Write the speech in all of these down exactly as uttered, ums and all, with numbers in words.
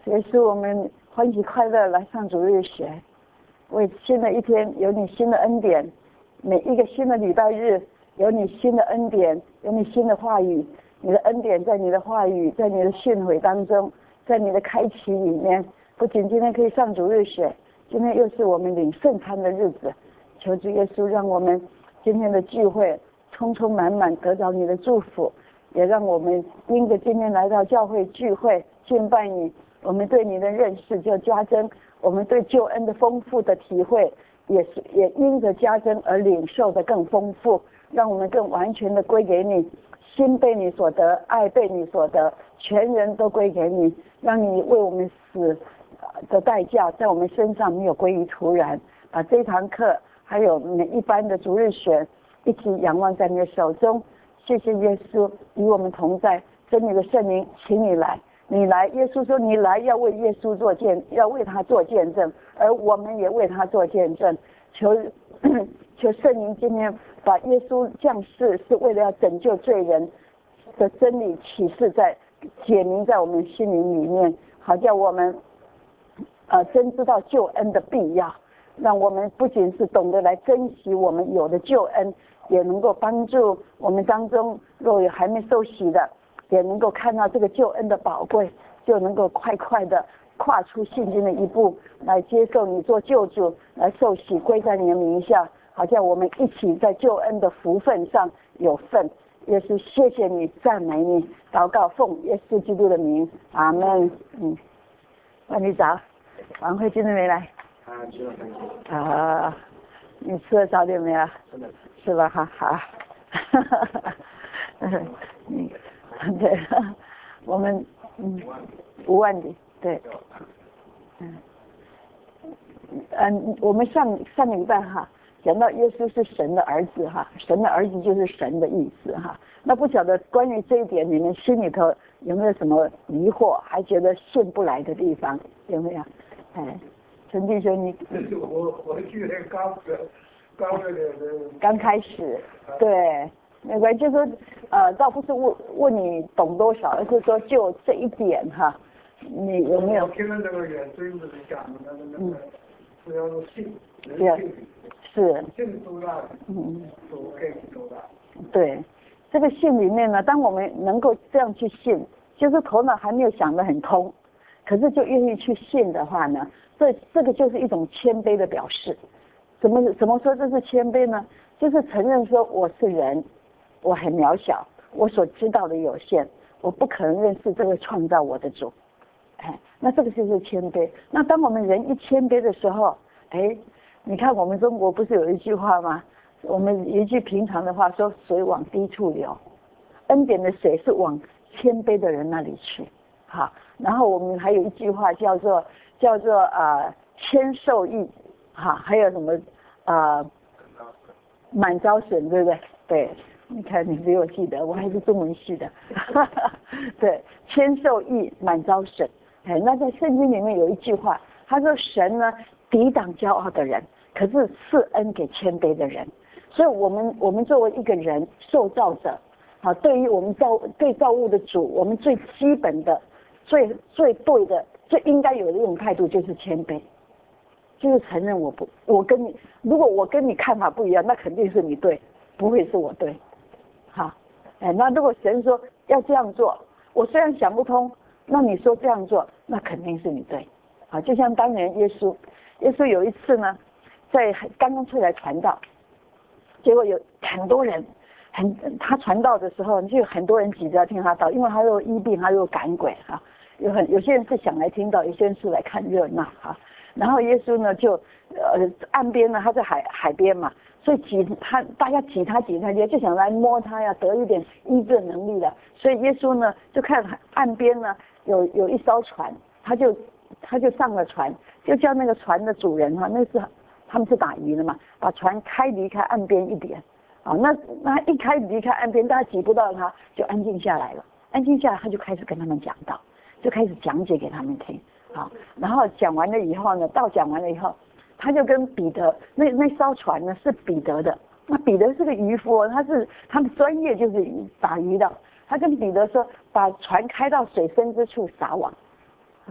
也是我们欢喜快乐来上主日学，为新的一天有你新的恩典，每一个新的礼拜日有你新的恩典，有你新的话语，你的恩典在你的话语，在你的训诲当中，在你的开启里面。不仅今天可以上主日学，今天又是我们领圣餐的日子，求主耶稣让我们今天的聚会充充满满得到你的祝福，也让我们因着今天来到教会聚会敬拜你，我们对你的认识就加增，我们对救恩的丰富的体会也是也因着加增而领受的更丰富，让我们更完全的归给你，心被你所得，爱被你所得，全人都归给你，让你为我们死的代价在我们身上没有归于突然。把这堂课还有每一班的主日学一起仰望在你的手中。谢谢耶稣与我们同在，真理的圣灵请你来，你来，耶稣说你来要为耶稣做见，要为他做见证，而我们也为他做见证。求求圣灵今天把耶稣降世是为了要拯救罪人的真理启示在解明在我们心灵里面，好叫我们呃真知道救恩的必要，让我们不仅是懂得来珍惜我们有的救恩，也能够帮助我们当中若有还没受洗的，也能够看到这个救恩的宝贵，就能够快快的跨出信心的一步，来接受你做救主，来受洗归在你的名下，好像我们一起在救恩的福分上有份。耶稣谢谢你，赞美你，祷告奉耶稣基督的名，阿门。嗯，万你早，晚会今天没来啊，吃了饭啊？你吃了早点没有？是吧？哈好。嗯，对，我们嗯五万里，对，嗯嗯，我们上上个礼拜哈讲到耶稣是神的儿子哈，神的儿子就是神的意思哈。那不晓得关于这一点，你们心里头有没有什么疑惑，还觉得信不来的地方？有没有？哎，陈弟兄，你我我去那刚刚那个刚开始，对，没关系，就说呃，倒不是问问你懂多少，而是说就这一点哈，你有没有？ 我听了那个远孙子讲的那个那个，是要信， 对，是信多大，嗯，都可以多大。 对，这个信里面呢，当我们能够这样去信，就是头脑还没有想得很通，可是就愿意去信的话呢，这这个就是一种谦卑的表示。怎么怎么说这是谦卑呢？就是承认说我是人，我很渺小，我所知道的有限，我不可能认识这个创造我的主。哎，那这个就是谦卑。那当我们人一谦卑的时候，哎，你看我们中国不是有一句话吗？我们一句平常的话说，水往低处流，恩典的水是往谦卑的人那里去。好，然后我们还有一句话叫做叫做呃谦受益，哈，还有什么呃满招损，对不对？对，你看你比我记得，我还是中文系的。对，谦受益，满招损。哎，那在圣经里面有一句话，他说神呢抵挡骄傲的人，可是赐恩给谦卑的人。所以我们我们作为一个人受造者，啊，对于我们造对造物的主，我们最基本的、最最对的、最应该有的一种态度就是谦卑，就是承认我不，我跟你，如果我跟你看法不一样，那肯定是你对，不会是我对。好，哎，那如果神说要这样做，我虽然想不通，那你说这样做，那肯定是你对。啊，就像当年耶稣，耶稣有一次呢，在刚刚出来传道。结果有很多人，很他传道的时候，就有很多人挤着要听他道，因为他又医病，他又赶鬼哈。有很有些人是想来听道，有些人是来看热闹哈。然后耶稣呢，就呃岸边呢，他在海海边嘛，所以挤他，大家挤他挤他，就想来摸他呀，得一点医治能力的。所以耶稣呢，就看岸边呢有有一艘船，他就他就上了船，就叫那个船的主人哈，那是。他们是打鱼的嘛，把船开离开岸边一点，啊，那那一开离开岸边，大家挤不到他，就安静下来了。安静下来，他就开始跟他们讲道，就开始讲解给他们听，啊，然后讲完了以后呢，道讲完了以后，他就跟彼得，那那艘船呢是彼得的，那彼得是个渔夫，他是他们专业就是打鱼的，他跟彼得说，把船开到水深之处撒网，啊，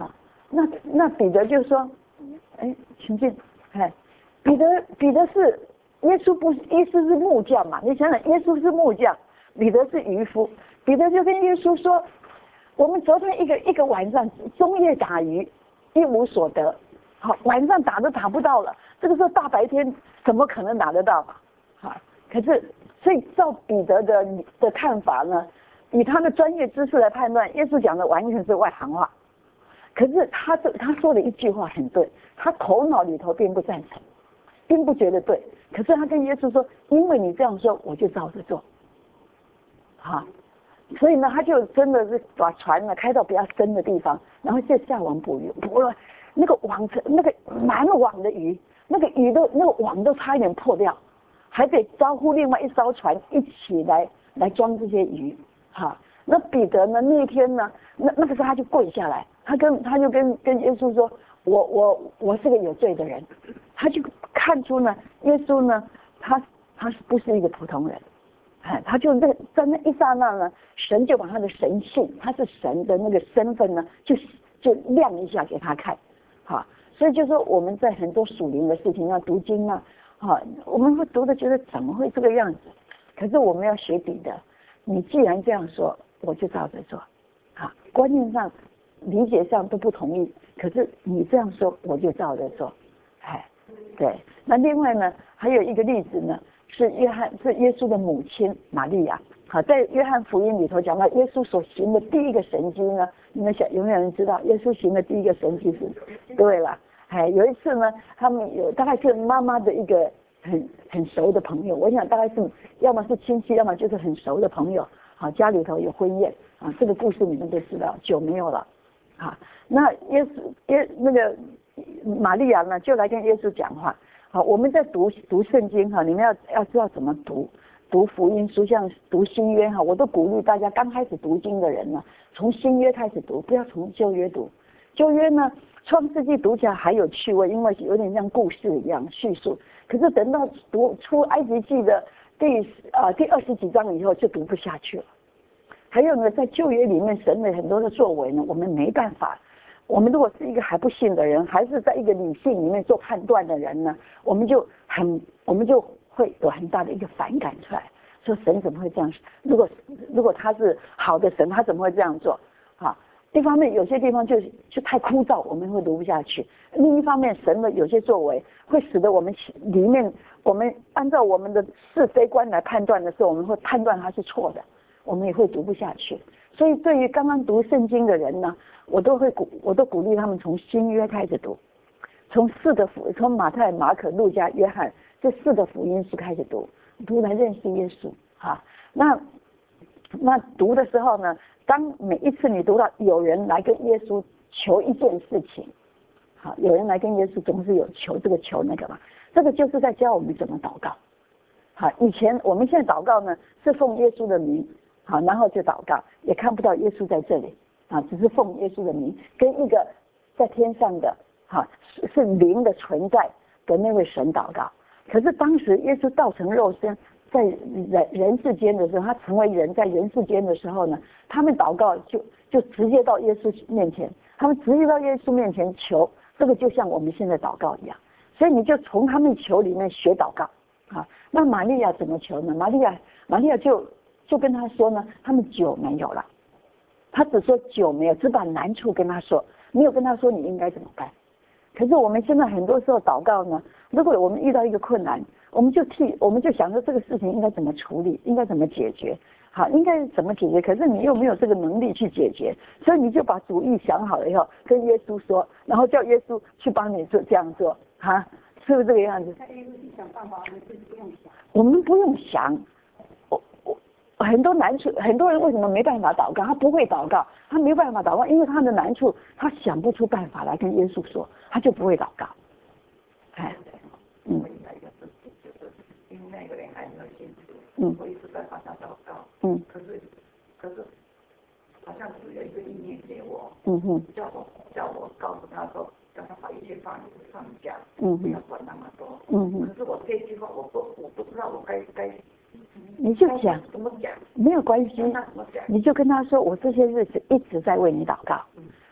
那那彼得就说，哎，请进，哎，彼得彼得是耶稣不是耶稣是木匠嘛？你想想，耶稣是木匠，彼得是渔夫，彼得就跟耶稣说，我们昨天一个一个晚上中夜打鱼，一无所得，好，晚上打都打不到了，这个时候大白天怎么可能打得到嘛？好，可是所以照彼得的的看法呢，以他的专业知识来判断，耶稣讲的完全是外行话。可是他这他说的一句话很对，他头脑里头并不赞成，并不觉得对。可是他跟耶稣说，因为你这样说，我就照着做。好，所以呢，他就真的是把船呢开到比较深的地方，然后就下网捕鱼，捕了那个网那个满网的鱼，那个鱼都那个网都差一点破掉，还得招呼另外一艘船一起来来装这些鱼。好，那彼得呢那一天呢，那那个时候他就跪下来，他跟他就跟跟耶稣说，我我我是个有罪的人，他就看出呢，耶稣呢，他他不是一个普通人，哎，他就在在那一刹那呢，神就把他的神性，他是神的那个身份呢，就就亮一下给他看，好，所以就说我们在很多属灵的事情要读经啊，好，我们会读的觉得怎么会这个样子，可是我们要学彼得，你既然这样说，我就照着做，啊，观念上、理解上都不同意，可是你这样说，我就照着做，哎，对。那另外呢，还有一个例子呢，是约翰，是耶稣的母亲玛利亚。好，在约翰福音里头讲到耶稣所行的第一个神迹呢，你们想有没有人知道耶稣行的第一个神迹是？对了，哎，有一次呢，他们有大概是妈妈的一个很很熟的朋友，我想大概是要么是亲戚，要么就是很熟的朋友。好，家里头有婚宴啊，这个故事你们都知道，酒没有了啊。那耶稣耶那个玛利亚呢，就来跟耶稣讲话。好，我们在读读圣经哈，你们要要知道怎么读，读福音书，像读新约哈，我都鼓励大家刚开始读经的人呢，从新约开始读，不要从旧约读。旧约呢，创世纪读起来还有趣味，因为有点像故事一样叙述。可是等到读出埃及记的第啊第二十几章以后，就读不下去了。还有呢，在旧约里面，神的很多的作为呢，我们没办法。我们如果是一个还不信的人，还是在一个理性里面做判断的人呢，我们就很，我们就会有很大的一个反感出来，说神怎么会这样？如果如果他是好的神，他怎么会这样做？啊，一方面有些地方就就太枯燥，我们会读不下去；另一方面，神的有些作为会使得我们里面，我们按照我们的是非观来判断的时候，我们会判断它是错的，我们也会读不下去。所以对于刚刚读圣经的人呢，我都会鼓，我都鼓励他们从新约开始读，从四个福，从马太、马可、路加、约翰这四个福音书开始读，读来认识耶稣哈。那那读的时候呢，当每一次你读到有人来跟耶稣求一件事情，好，有人来跟耶稣总是有求这个求那个嘛，这个就是在教我们怎么祷告。好，以前我们现在祷告呢是奉耶稣的名。好，然后就祷告，也看不到耶稣在这里啊，只是奉耶稣的名，跟一个在天上的哈是是灵的存在的那位神祷告。可是当时耶稣道成肉身在人人世间的时候，他成为人在人世间的时候呢，他们祷告就就直接到耶稣面前，他们直接到耶稣面前求，这个就像我们现在祷告一样。所以你就从他们求里面学祷告啊。那玛利亚怎么求呢？玛利亚玛利亚就就跟他说呢，他们酒没有了，他只说酒没有，只把难处跟他说，没有跟他说你应该怎么办。可是我们现在很多时候祷告呢，如果我们遇到一个困难，我们就替我们就想着这个事情应该怎么处理，应该怎么解决，好，应该怎么解决，可是你又没有这个能力去解决，所以你就把主意想好了以后跟耶稣说，然后叫耶稣去帮你做这样做，哈，是不是这个样子？ 想办法，我们自己不用想。 我们不用想。很多难处，很多人为什么没办法祷告？他不会祷告，他没办法祷告，因为他的难处，他想不出办法来跟耶稣说，他就不会祷告。哎，嗯， 因为那个人还没有信主， 嗯， 我一直在帮他祷告， 嗯， 可是可是好像只有一个意念给我， 嗯哼， 叫我叫我告诉他说，叫他把一切放放下， 嗯不要管那么多， 嗯哼， 可是我这句话我不我不知道我该该。 你就讲怎么讲？ 没有关系，你就跟他说，我这些日子一直在为你祷告，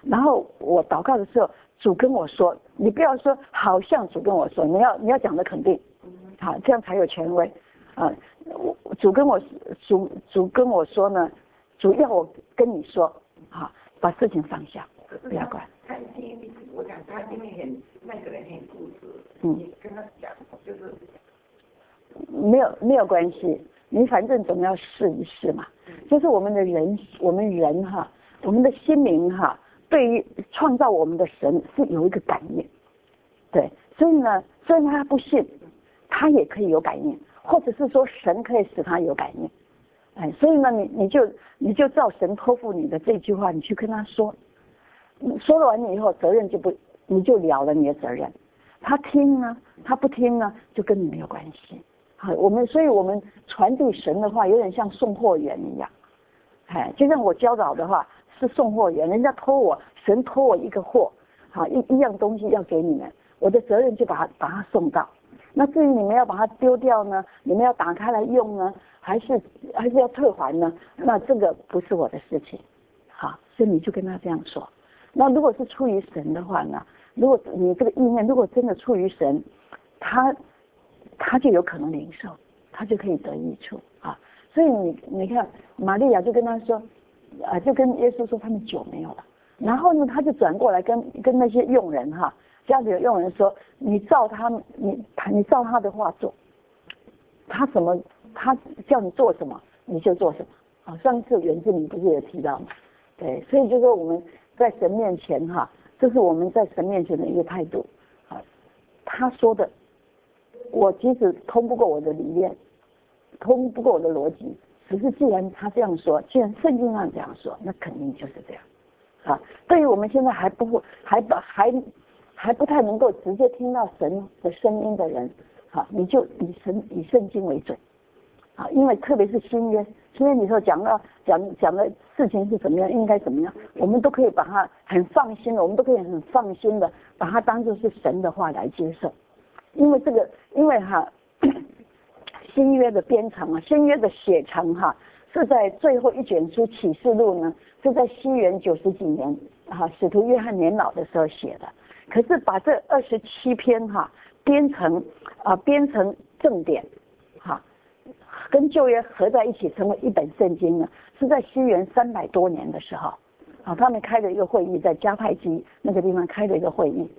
然后我祷告的时候，主跟我说，你不要说好像主跟我说，你要你要讲的肯定，好，这样才有权威啊。主跟我主主跟我说呢，主要我跟你说，啊，把事情放下，不要管。 他因为我讲他因为很那个人很固执， 嗯， 你跟他讲就是没有没有关系，你反正总要试一试嘛。就是我们的人，我们人哈，我们的心灵哈，对于创造我们的神是有一个感应，对，所以呢，虽然他不信，他也可以有感应，或者是说神可以使他有感应，哎，所以呢，你你就你就照神托付你的这句话，你去跟他说，说了完了以后，责任就不，你就了了你的责任。他听呢，他不听呢，就跟你没有关系。好，我们所以我们传递神的话，有点像送货员一样，哎，就像我教导的话是送货员，人家托我，神托我一个货，好，一一样东西要给你们，我的责任就把它把它送到。那至于你们要把它丢掉呢，你们要打开来用呢，还是还是要退还呢？那这个不是我的事情，好，所以你就跟他这样说。那如果是出于神的话呢？如果你这个意念如果真的出于神，他他就有可能领受，他就可以得益处啊。所以你你看，玛利亚就跟他说，啊，就跟耶稣说他们酒没有了。然后呢，他就转过来跟跟那些佣人哈，家里的佣人说，你照他你你照他的话做，他什么他叫你做什么你就做什么啊。上次袁志明不是也提到吗？对，所以就说我们在神面前哈，这是我们在神面前的一个态度啊。他说的，我即使通不过我的理念，通不过我的逻辑，只是既然他这样说，既然圣经上这样说，那肯定就是这样啊。对于我们现在还不还不还还不太能够直接听到神的声音的人，好，你就以神以圣经为准啊，因为特别是新约，新约里头讲到讲讲的事情是怎么样，应该怎么样，我们都可以把它很放心的，我们都可以很放心的把它当作是神的话来接受，因为这个，因为哈，新约的编程啊，新约的写成哈，是在最后一卷书启示录呢，是在西元九十几年哈，使徒约翰年老的时候写的，可是把这二十七篇哈编成啊编成正典哈。跟旧约合在一起成为一本圣经呢，是在西元三百多年的时候，啊，他们开了一个会议，在迦太基那个地方开了一个会议，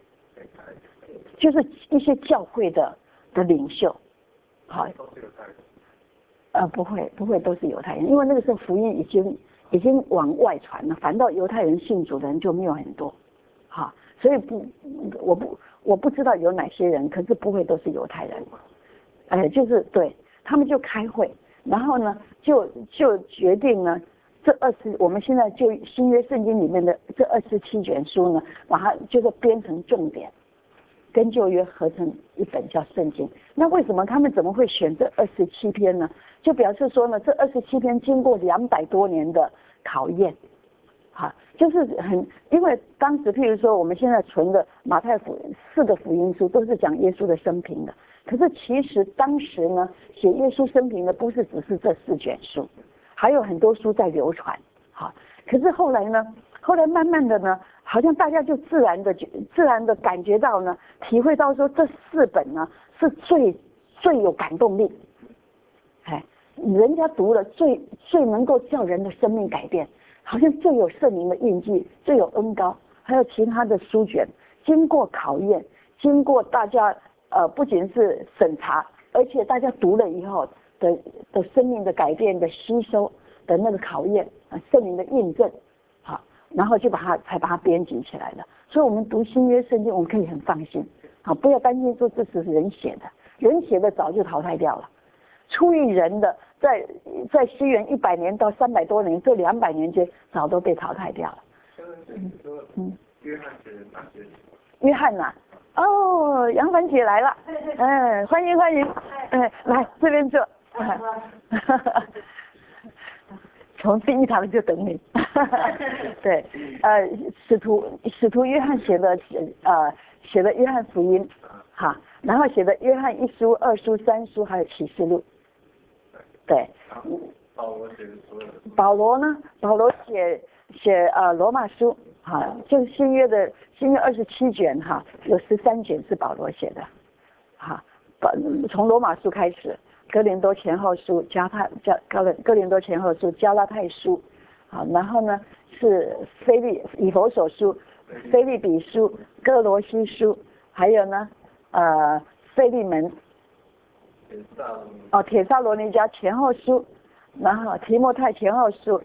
就是一些教会的的领袖，好，呃，不会不会都是犹太人，因为那个时候福音已经已经往外传了，反倒犹太人信主的人就没有很多，好，所以不我不我不知道有哪些人，可是不会都是犹太人，哎，就是对。他们就开会，然后呢，就就决定呢，这二十，我们现在就新约圣经里面的这二十七卷书呢，把它就是编成重点，跟旧约合成一本叫圣经。那为什么他们怎么会选这二十七篇呢？就表示说呢，这二十七篇经过两百多年的考验，哈，就是很，因为当时譬如说我们现在存的马太福四个福音书都是讲耶稣的生平的。可是其实当时呢，写耶稣生平的不是只是这四卷书，还有很多书在流传。好，可是后来呢，后来慢慢的呢，好像大家就自然的自然的感觉到呢，体会到说这四本呢是最最有感动力，哎，人家读了最最能够叫人的生命改变，好像最有圣灵的印记，最有恩膏，还有其他的书卷，经过考验，经过大家。呃，不仅是审查，而且大家读了以后的的生命的改变的吸收的那个考验啊，圣灵的印证，好，然后就把它才把它编辑起来了。所以，我们读新约圣经，我们可以很放心，好，不要担心说这是人写的，人写的早就淘汰掉了。出于人的，在在西元一百年到三百多年这两百年间，早都被淘汰掉了。 嗯嗯，约翰写的哪些？ 约翰呐、啊。哦，杨凡姐来了，哎，欢迎欢迎，哎，来这边坐，从第一堂就等你，对，呃，使徒使徒约翰写的呃写的约翰福音，哈，然后写的约翰一书、二书、三书，还有启示录，对， 保罗写的所有的， 保罗呢？保罗写写呃罗马书， 好，就是新约的新约二十七卷哈，有十三卷是保罗写的，好，从罗马书开始，哥林多前后书、加太加哥林哥林多前后书、加拉太书，好，然后呢是腓利以弗所书、腓利比书、哥罗西书，还有呢呃腓利门，哦帖撒罗尼迦前后书，然后提摩太前后书。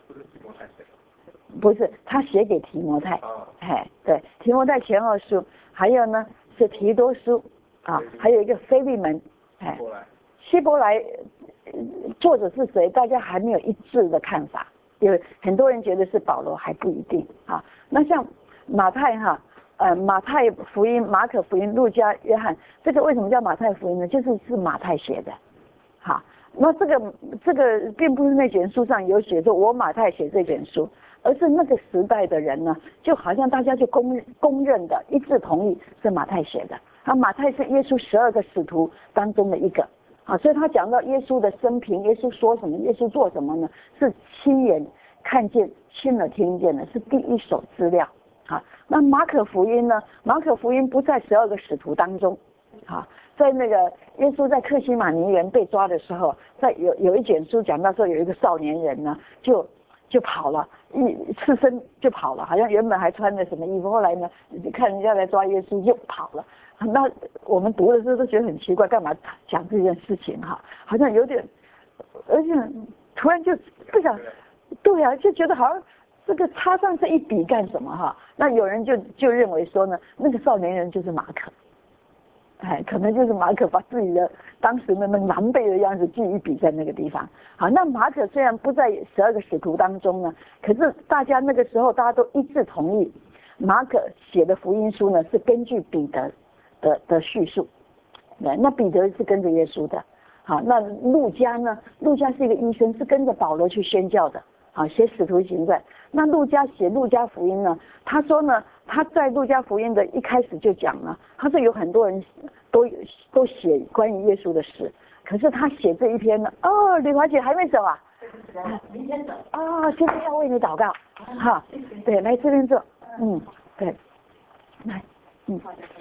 不是，他写给提摩太，哎，对，提摩太前后书，还有呢是提多书啊，还有一个腓利门，哎，希伯来作者是谁？大家还没有一致的看法，有很多人觉得是保罗，还不一定啊。那像马太哈，呃，马太福音、马可福音、路加、约翰，这个为什么叫马太福音呢？就是是马太写的，好，那这个这个并不是那卷书上有写说我马太写这卷书。而是那个时代的人呢，就好像大家就公公认的一致同意是马太写的。啊，马太是耶稣十二个使徒当中的一个，啊，所以他讲到耶稣的生平，耶稣说什么，耶稣做什么呢？是亲眼看见、亲耳听见的，是第一手资料。啊，那马可福音呢？马可福音不在十二个使徒当中，啊，在那个耶稣在客西马尼园被抓的时候，在有有一卷书讲到说有一个少年人呢，就。就跑了，一赤身就跑了，好像原本还穿着什么衣服，后来呢，看人家来抓耶稣又跑了。那我们读的时候都觉得很奇怪，干嘛讲这件事情哈？好像有点，而且突然就不想，对啊，就觉得好像这个插上这一笔干什么哈？那有人就就认为说呢，那个少年人就是马可。哎，可能就是马可把自己的当时的那狼狈的样子记一笔在那个地方。好，那马可虽然不在十二个使徒当中呢，可是大家那个时候大家都一致同意，马可写的福音书呢是根据彼得的的叙述。那彼得是跟着耶稣的。好，那路加呢？路加是一个医生，是跟着保罗去宣教的。好，写使徒行传。那路加写路加福音呢？他说呢，他在路加福音的一开始就讲了，他说有很多人都都写关于耶稣的事，可是他写这一篇呢，哦，李华姐还没走啊？ 明天走。 哦，现在要为你祷告，哈，对，来这边坐，嗯，对，来，嗯。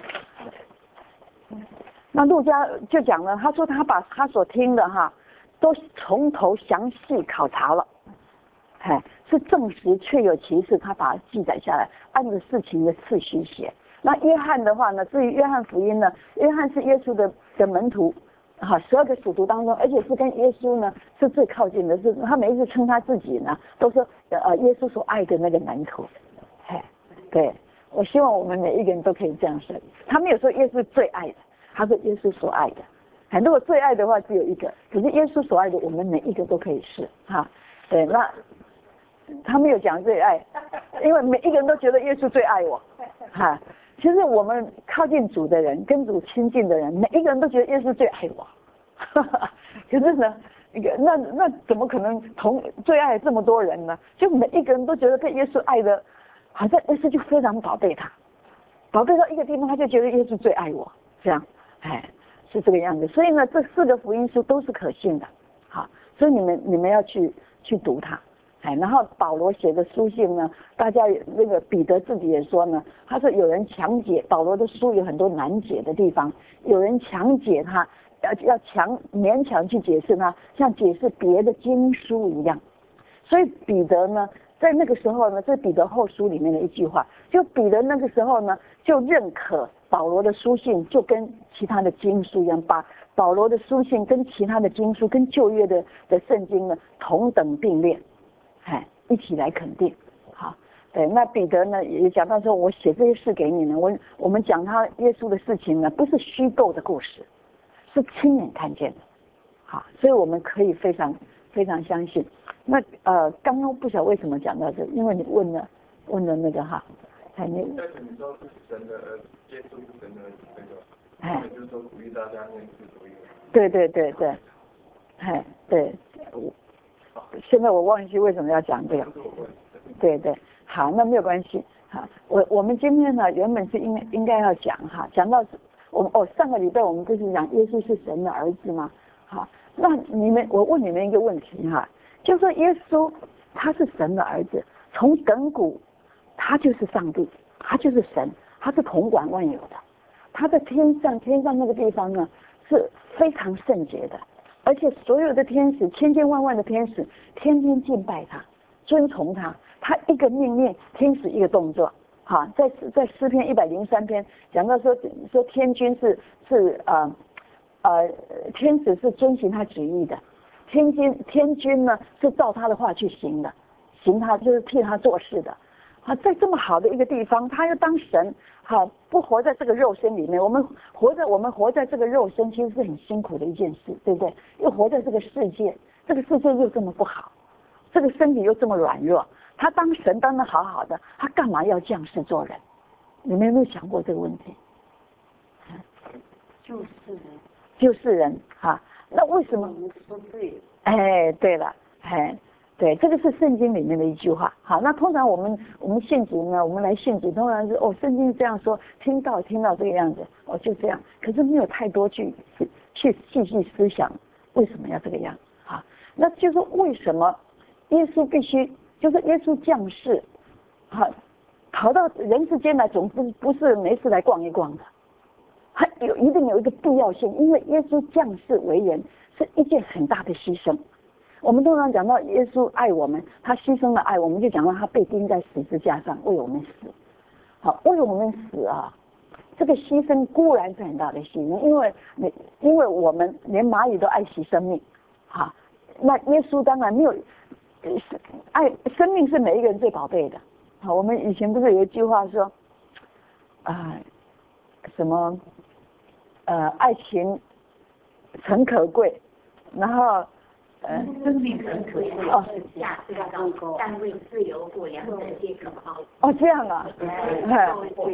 那路加就讲了，他说他把他所听的哈，都从头详细考察了。哎，是证实确有其事，他把它记载下来，按着事情的次序写。那约翰的话呢，至于约翰福音呢，约翰是耶稣的的门徒，哈，十二个使徒当中，而且是跟耶稣呢是最靠近的，是他每一次称他自己呢，都说呃耶稣所爱的那个门徒。哎，对，我希望我们每一个人都可以这样说，他没有说耶稣最爱的，他说耶稣所爱的。哎，如果最爱的话只有一个，可是耶稣所爱的，我们每一个都可以是哈。对，那。他没有讲最爱，因为每一个人都觉得耶稣最爱我，哈。其实我们靠近主的人，跟主亲近的人，每一个人都觉得耶稣最爱我，哈哈。可是呢，那那怎么可能同最爱这么多人呢？就每一个人都觉得被耶稣爱的，好像耶稣就非常宝贝他，宝贝到一个地方，他就觉得耶稣最爱我，这样，哎，是这个样子。所以呢，这四个福音书都是可信的，好，所以你们你们要去去读它。哎，然后保罗写的书信呢，大家那个彼得自己也说呢，他说有人强解保罗的书有很多难解的地方，有人强解他，要要强勉强去解释它，像解释别的经书一样。所以彼得呢，在那个时候呢，在彼得后书里面的一句话，就彼得那个时候呢，就认可保罗的书信就跟其他的经书一样，把保罗的书信跟其他的经书跟旧约的的圣经呢同等并列。哎，一起来肯定，好，对，那彼得呢也讲到说，我写这些事给你呢，我我们讲他耶稣的事情呢，不是虚构的故事，是亲眼看见的，好，所以我们可以非常非常相信。那呃，刚刚不晓得为什么讲到这，因为你问了问了那个哈，哎，你但是你说是神的儿子，耶稣是神的儿子，这个， 哎， 就是说鼓励大家念是主义。 对对对对，哎对。现在我忘记为什么要讲这个，对对，好，那没有关系，好，我我们今天呢原本是应应该要讲哈，讲到我们哦上个礼拜我们不是讲耶稣是神的儿子吗？好，那你们我问你们一个问题哈，就说耶稣他是神的儿子，从亘古他就是上帝，他就是神，他是统管万有的。他在天上，天上那个地方呢是非常圣洁的，而且所有的天使，千千万万的天使，天天敬拜他，遵从他。他一个命令，天使一个动作。好，在在诗篇一百零三篇讲到说说天君是是呃呃天使是遵行他旨意的，天君天君呢是照他的话去行的，行他就是替他做事的。啊，在这么好的一个地方，他要当神，好不活在这个肉身里面。我们活在我们活在这个肉身，其实是很辛苦的一件事，对不对？又活在这个世界，这个世界又这么不好，这个身体又这么软弱。他当神当得好好的，他干嘛要降世做人？你们有没有想过这个问题？ 就是人， 就是人哈。那为什么？ 你说对。 哎，对了，哎。对，这个是圣经里面的一句话。好，那通常我们我们信主呢，我们来信主，通常是哦，圣经这样说，听到听到这个样子，哦就这样。可是没有太多去去细细思想为什么要这个样啊？那就是为什么耶稣必须就是耶稣降世，啊，跑到人世间来，总不不是没事来逛一逛的，他有一定有一个必要性，因为耶稣降世为人是一件很大的牺牲。我们通常讲到耶稣爱我们，他牺牲了爱，我们就讲到他被钉在十字架上为我们死。好，为我们死啊，这个牺牲固然是很大的牺牲，因为你因为我们连蚂蚁都爱惜生命，好，那耶稣当然没有爱生命是每一个人最宝贝的。好，我们以前不是有一句话说，啊、呃，什么呃爱情诚可贵，然后。 呃，生命很可贵，哦，价值高，但为自由过，两者皆可抛。 哦，这样啊， 哎，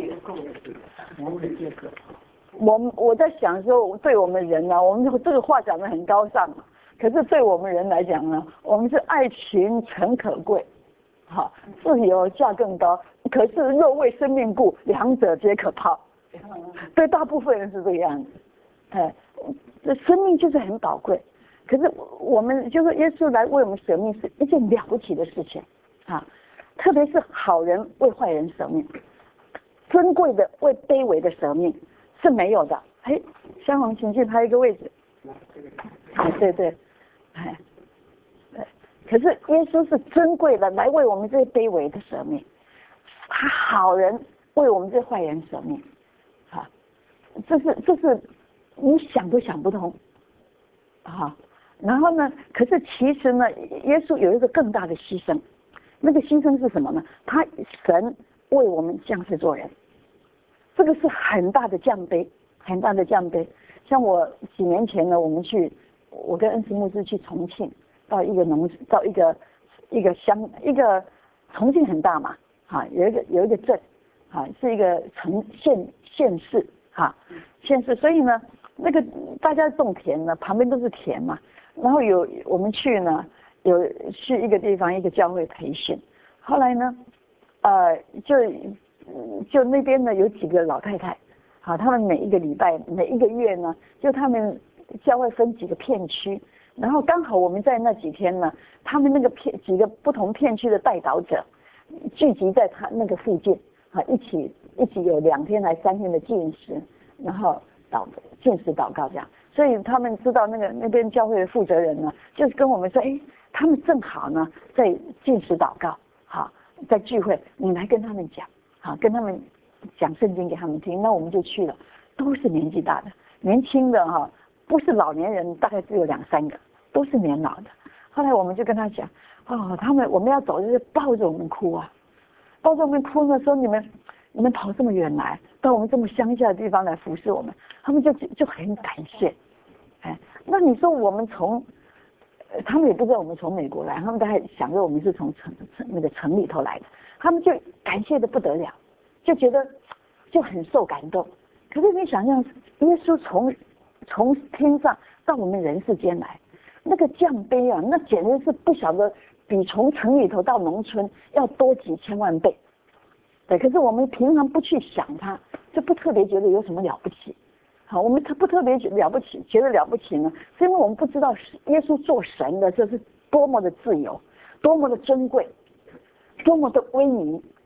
我我在想说，对我们人呢、啊，我们这个话讲得很高尚，可是对我们人来讲呢，我们是爱情诚可贵，好，自由价更高，可是若为生命故，两者皆可抛。对大部分人是这个样子，哎，这生命就是很宝贵。可是我们就是耶稣来为我们舍命是一件了不起的事情啊，特别是好人为坏人舍命，尊贵的为卑微的舍命是没有的。哎，香红请进，还有一个位置。啊，对对，哎，对。可是耶稣是尊贵的来为我们这些卑微的舍命，他好人为我们这些坏人舍命，啊，这是这是你想都想不通，啊。然后呢？可是其实呢，耶稣有一个更大的牺牲，那个牺牲是什么呢？他神为我们降世做人，这个是很大的降杯，很大的降杯。像我几年前呢，我们去，我跟恩慈牧师去重庆，到一个农，到一个一个乡，一个重庆很大嘛，啊，有一个有一个镇，啊，是一个城县县市，哈，县市，所以呢，那个大家种田呢，旁边都是田嘛。然后有我们去呢，有去一个地方一个教会培训，后来呢，呃，就就那边呢有几个老太太，好，他们每一个礼拜每一个月呢，就他们教会分几个片区，然后刚好我们在那几天呢，他们那个片几个不同片区的代祷者聚集在他那个附近，啊，一起一起有两天来三天的禁食，然后祷禁食祷告这样。所以他们知道那个那边教会的负责人呢，就是跟我们说，哎，他们正好呢在禁食祷告，好，在聚会，你来跟他们讲，好，跟他们讲圣经给他们听。那我们就去了，都是年纪大的，年轻的哈，不是老年人，大概只有两三个，都是年老的。后来我们就跟他讲，哦，他们我们要走就是抱着我们哭啊，抱着我们哭呢，说你们你们跑这么远来，到我们这么乡下的地方来服侍我们，他们就就很感谢。哎，那你说我们从，呃，他们也不知道我们从美国来，他们都还想着我们是从城城那个城里头来的，他们就感谢的不得了，就觉得就很受感动。可是你想象，耶稣从从天上到我们人世间来，那个降杯啊，那简直是不晓得比从城里头到农村要多几千万倍。对，可是我们平常不去想它，就不特别觉得有什么了不起。好，我们特不特别了不起，觉得了不起呢？是因为我们不知道耶稣做神的这是多么的自由，多么的珍贵，多么的威名，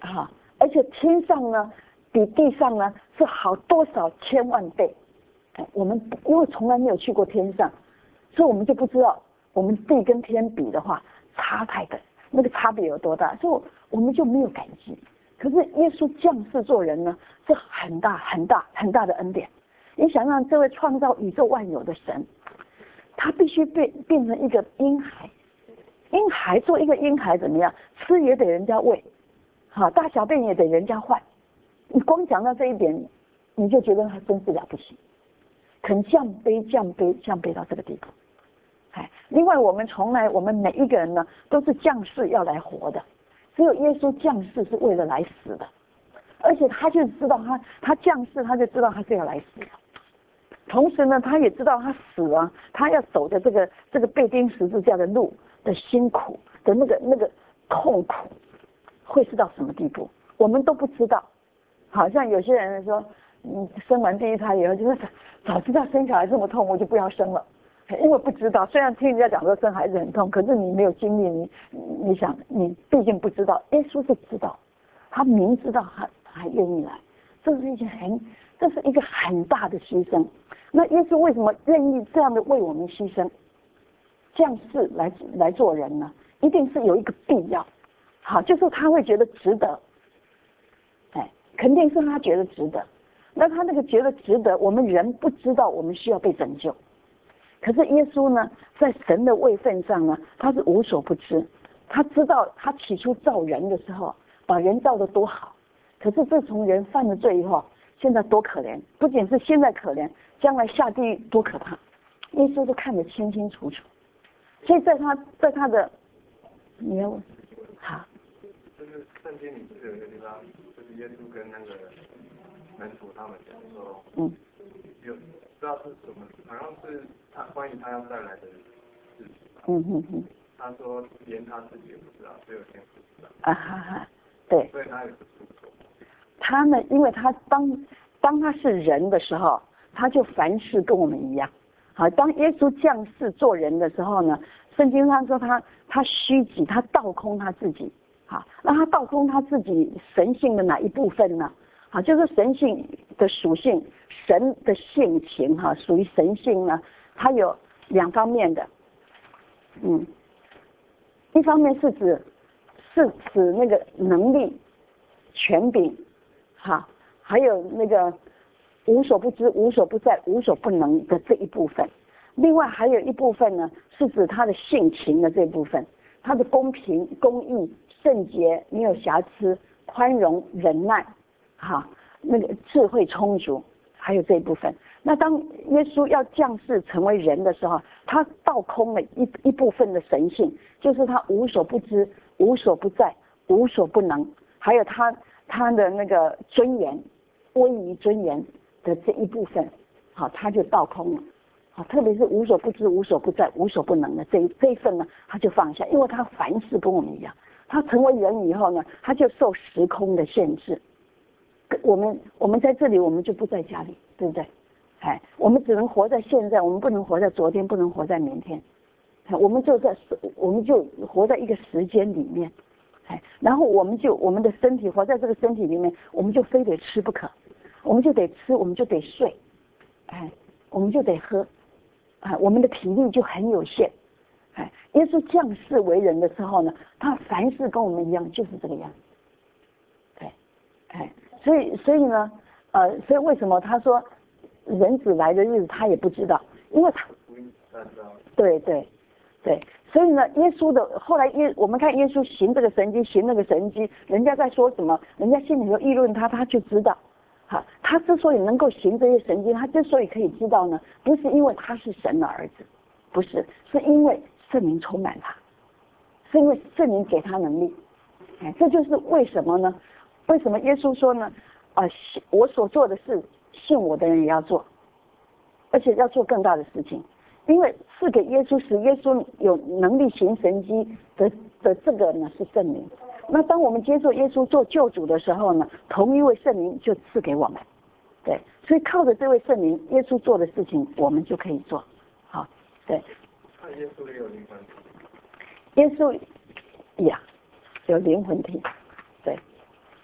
啊，而且天上呢比地上呢是好多少千万倍。哎，我们因为从来没有去过天上，所以我们就不知道我们地跟天比的话差太的那个差别有多大，所以我们就没有感激。可是耶稣降世做人呢，是很大很大很大的恩典。你想让这位创造宇宙万有的神，他必须变变成一个婴孩，婴孩做一个婴孩怎么样？吃也得人家喂，好，大小便也得人家换。你光讲到这一点，你就觉得他真是了不起，肯降卑降卑降卑到这个地步。哎，另外我们从来我们每一个人呢都是降世要来活的，只有耶稣降世是为了来死的，而且他就知道他他降世他就知道他是要来死的。同时呢，他也知道他死啊，他要走的这个这个被钉十字架的路的辛苦的那个那个痛苦，会是到什么地步，我们都不知道。好像有些人说，嗯，生完第一胎以后就是早知道生小孩这么痛，我就不要生了，因为不知道。虽然听人家讲说生孩子很痛，可是你没有经历，你你想你毕竟不知道。耶稣是知道，他明知道他他还愿意来，这是一件很这是一个很大的牺牲。那耶稣为什么愿意这样的为我们牺牲，降世来来做人呢？一定是有一个必要，好，就是他会觉得值得，哎，肯定是他觉得值得。那他那个觉得值得，我们人不知道我们需要被拯救，可是耶稣呢，在神的位分上呢，他是无所不知，他知道他起初造人的时候，把人造得多好，可是自从人犯了罪以后，现在多可怜，不仅是现在可怜，将来下地狱多可怕，耶稣都看得清清楚楚。所以在他在他的，你要问，好， 就是圣经里不是有一个地方，就是耶稣跟那个门徒他们讲说，嗯，有不知道是什么，好像是他关于他要再来的事情，嗯哼哼，他说连他自己也不知道，只有天父知道。 啊哈哈，对， 所以他也不出错。 他们因为他当当他是人的时候，他就凡事跟我们一样。好，当耶稣降世做人的时候呢，圣经上说他他虚己，他倒空他自己。好，那他倒空他自己神性的哪一部分呢？好，就是神性的属性，神的性情哈，属于神性呢，它有两方面的，嗯，一方面是指是指那个能力、权柄，哈，还有那个无所不知、无所不在、无所不能的这一部分。另外还有一部分呢，是指他的性情的这部分，他的公平、公义、圣洁、没有瑕疵、宽容、忍耐，哈，那个智慧充足，还有这一部分。那当耶稣要降世成为人的时候，他倒空了一一部分的神性，就是他无所不知、无所不在、无所不能，还有他他的那个尊严、威仪尊严的这一部分，好，他就倒空了。好，特别是无所不知、无所不在、无所不能的这一这一份呢，他就放下，因为他凡事跟我们一样。他成为人以后呢，他就受时空的限制。我们我们在这里，我们就不在家里，对不对？哎，我们只能活在现在，我们不能活在昨天，不能活在明天。我们就在我们就活在一个时间里面，哎，然后我们就我们的身体活在这个身体里面，我们就非得吃不可，我们就得吃，我们就得睡，哎，我们就得喝。啊，我们的体力就很有限，哎，耶稣降世为人的时候呢，他凡事跟我们一样，就是这个样子，对，哎，所以所以呢，呃，所以为什么他说人子来的日子他也不知道，因为他，对对对，所以呢，耶稣的后来耶，我们看耶稣行这个神迹，行那个神迹，人家在说什么，人家心里头议论他，他就知道。好，他之所以能够行这些神迹，他之所以可以知道呢，不是因为他是神的儿子，不是，是因为圣灵充满他，是因为圣灵给他能力。哎，这就是为什么呢？为什么耶稣说呢？啊、呃，我所做的事，信我的人也要做，而且要做更大的事情，因为赐给耶稣使耶稣有能力行神迹的的这个呢是圣灵。那当我们接受耶稣做救主的时候呢，同一位圣灵就赐给我们，对，所以靠着这位圣灵，耶稣做的事情，我们就可以做，好，对。 那耶稣也有灵魂体？ 耶稣呀，有灵魂体，对，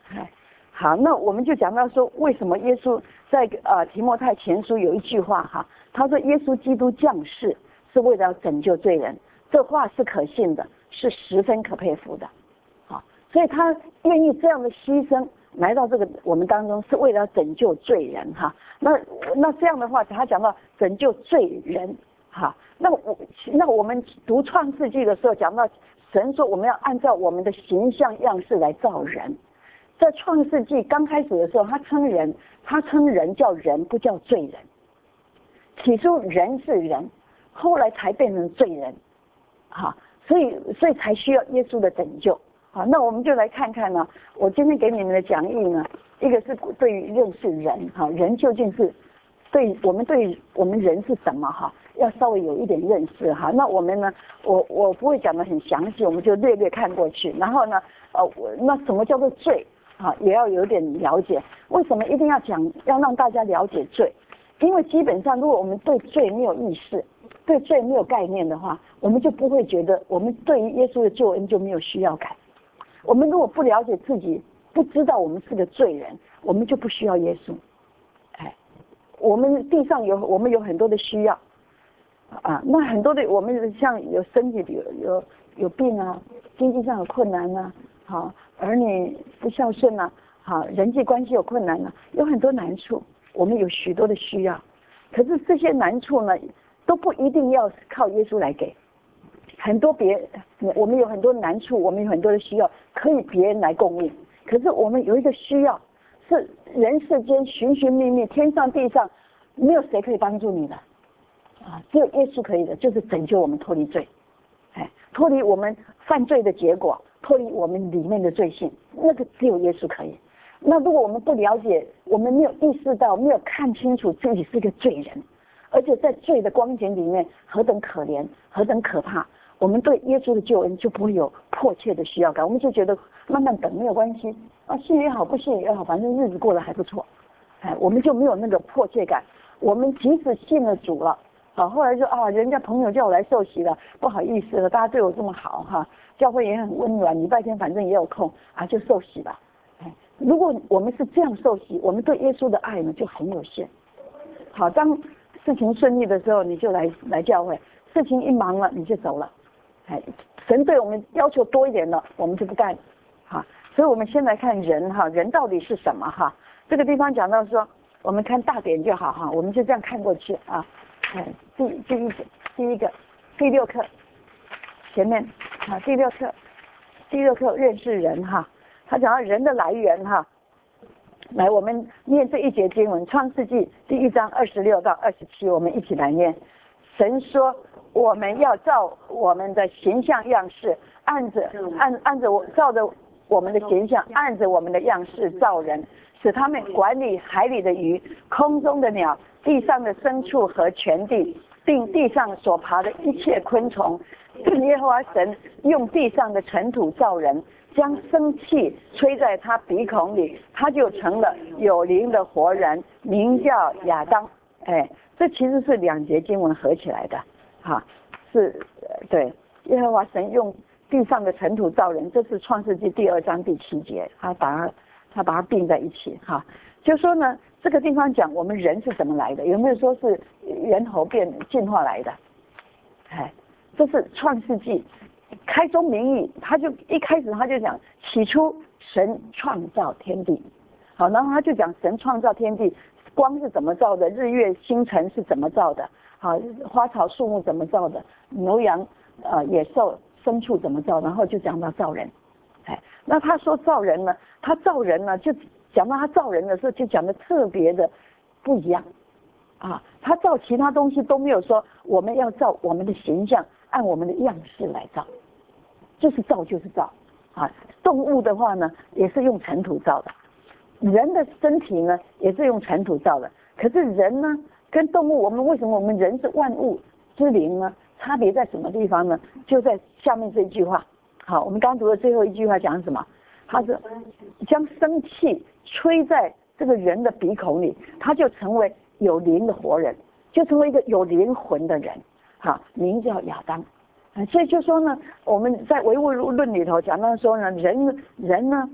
好，那我们就讲到说，为什么耶稣在呃提摩太前书有一句话哈，他说耶稣基督降世是为了拯救罪人，这话是可信的，是十分可佩服的。好，所以他愿意这样的牺牲来到这个我们当中，是为了拯救罪人哈。那那这样的话，他讲到拯救罪人哈，那我那我们读创世纪的时候讲到神说我们要按照我们的形象样式来造人。在创世纪刚开始的时候，他称人，他称人叫人，不叫罪人。起初人是人，后来才变成罪人，哈，所以所以才需要耶稣的拯救。好，那我们就来看看呢，我今天给你们的讲义呢，一个是对于认识人，哈，人究竟是对我们对我们人是什么哈，要稍微有一点认识哈。那我们呢，我我不会讲得很详细，我们就略略看过去。然后呢，呃，那什么叫做罪？啊，也要有点了解。为什么一定要讲，要让大家了解罪？因为基本上，如果我们对罪没有意识，对罪没有概念的话，我们就不会觉得，我们对于耶稣的救恩就没有需要感。我们如果不了解自己，不知道我们是个罪人，我们就不需要耶稣。哎，我们地上有我们有很多的需要啊，那很多的我们像有身体有有有病啊，经济上有困难啊，好。儿女不孝顺啊，好，人际关系有困难啊，有很多难处，我们有许多的需要，可是这些难处呢，都不一定要靠耶稣来给，很多别，我们有很多难处，我们有很多的需要，可以别人来供应，可是我们有一个需要，是人世间寻寻觅觅，天上地上，没有谁可以帮助你的，啊，只有耶稣可以的，就是拯救我们脱离罪，哎，脱离我们犯罪的结果。脱离我们里面的罪性，那个只有耶稣可以。那如果我们不了解，我们没有意识到，没有看清楚自己是个罪人，而且在罪的光景里面何等可怜，何等可怕，我们对耶稣的救恩就不会有迫切的需要感，我们就觉得慢慢等没有关系啊，信也好，不信也好，反正日子过得还不错，哎，我们就没有那个迫切感。我们即使信了主了，啊，后来说啊，人家朋友叫我来受洗了，不好意思了，大家对我这么好哈。教会也很温暖，礼拜天反正也有空啊，就受洗吧。哎，如果我们是这样受洗，我们对耶稣的爱呢就很有限。好，当事情顺利的时候，你就来来教会；事情一忙了，你就走了。哎，神对我们要求多一点了，我们就不干。好，所以我们先来看人哈，人到底是什么哈？这个地方讲到说，我们看大点就好哈，我们就这样看过去啊。哎，第第一个第一个第六课前面。啊，第六课，第六课认识人哈，他讲到人的来源哈。来，我们念这一节经文，《创世纪》第一章二十六到二十七，我们一起来念。神说，我们要照我们的形象样式，按着按按着我照着我们的形象，按着我们的样式造人，使他们管理海里的鱼、空中的鸟、地上的牲畜和全地，并地上所爬的一切昆虫。耶和华神用地上的尘土造人，将生气吹在他鼻孔里，他就成了有灵的活人，名叫亚当。哎，这其实是两节经文合起来的，哈，是，对，耶和华神用地上的尘土造人，这是创世纪第二章第七节，他把它他把它并在一起，哈，就说呢，这个地方讲我们人是怎么来的，有没有说是猿猴变进化来的？哎。这是创世纪开宗明义，他就一开始他就讲，起初神创造天地，好，然后他就讲神创造天地，光是怎么造的，日月星辰是怎么造的，好，花草树木怎么造的，牛羊呃野兽牲畜怎么造，然后就讲到造人，哎，那他说造人呢，他造人呢，就讲到他造人的时候，就讲的特别的不一样啊，他造其他东西都没有说我们要造我们的形象。按我们的样式来造，就是造就是造啊。动物的话呢，也是用尘土造的；人的身体呢，也是用尘土造的。可是人呢，跟动物，我们为什么我们人是万物之灵呢？差别在什么地方呢？就在下面这一句话。好，我们刚读的最后一句话讲什么？他是将生气吹在这个人的鼻孔里，他就成为有灵的活人，就成为一个有灵魂的人。好，名叫亚当，啊，所以就说呢，我们在唯物论里头讲到说呢，人人呢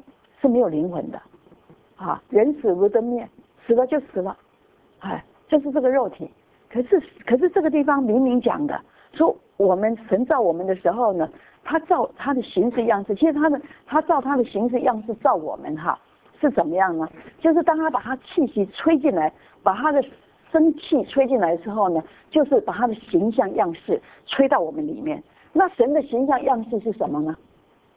是没有灵魂的，啊，人死如灯灭，死了就死了，哎，就是这个肉体。可是可是这个地方明明讲的，说我们神造我们的时候呢，他造他的形式样式，其实他的他造他的形式样式造我们哈，是怎么样呢？就是当他把他气息吹进来，把他的生气吹进来之后呢，就是把他的形象样式吹到我们里面。那神的形象样式是什么呢？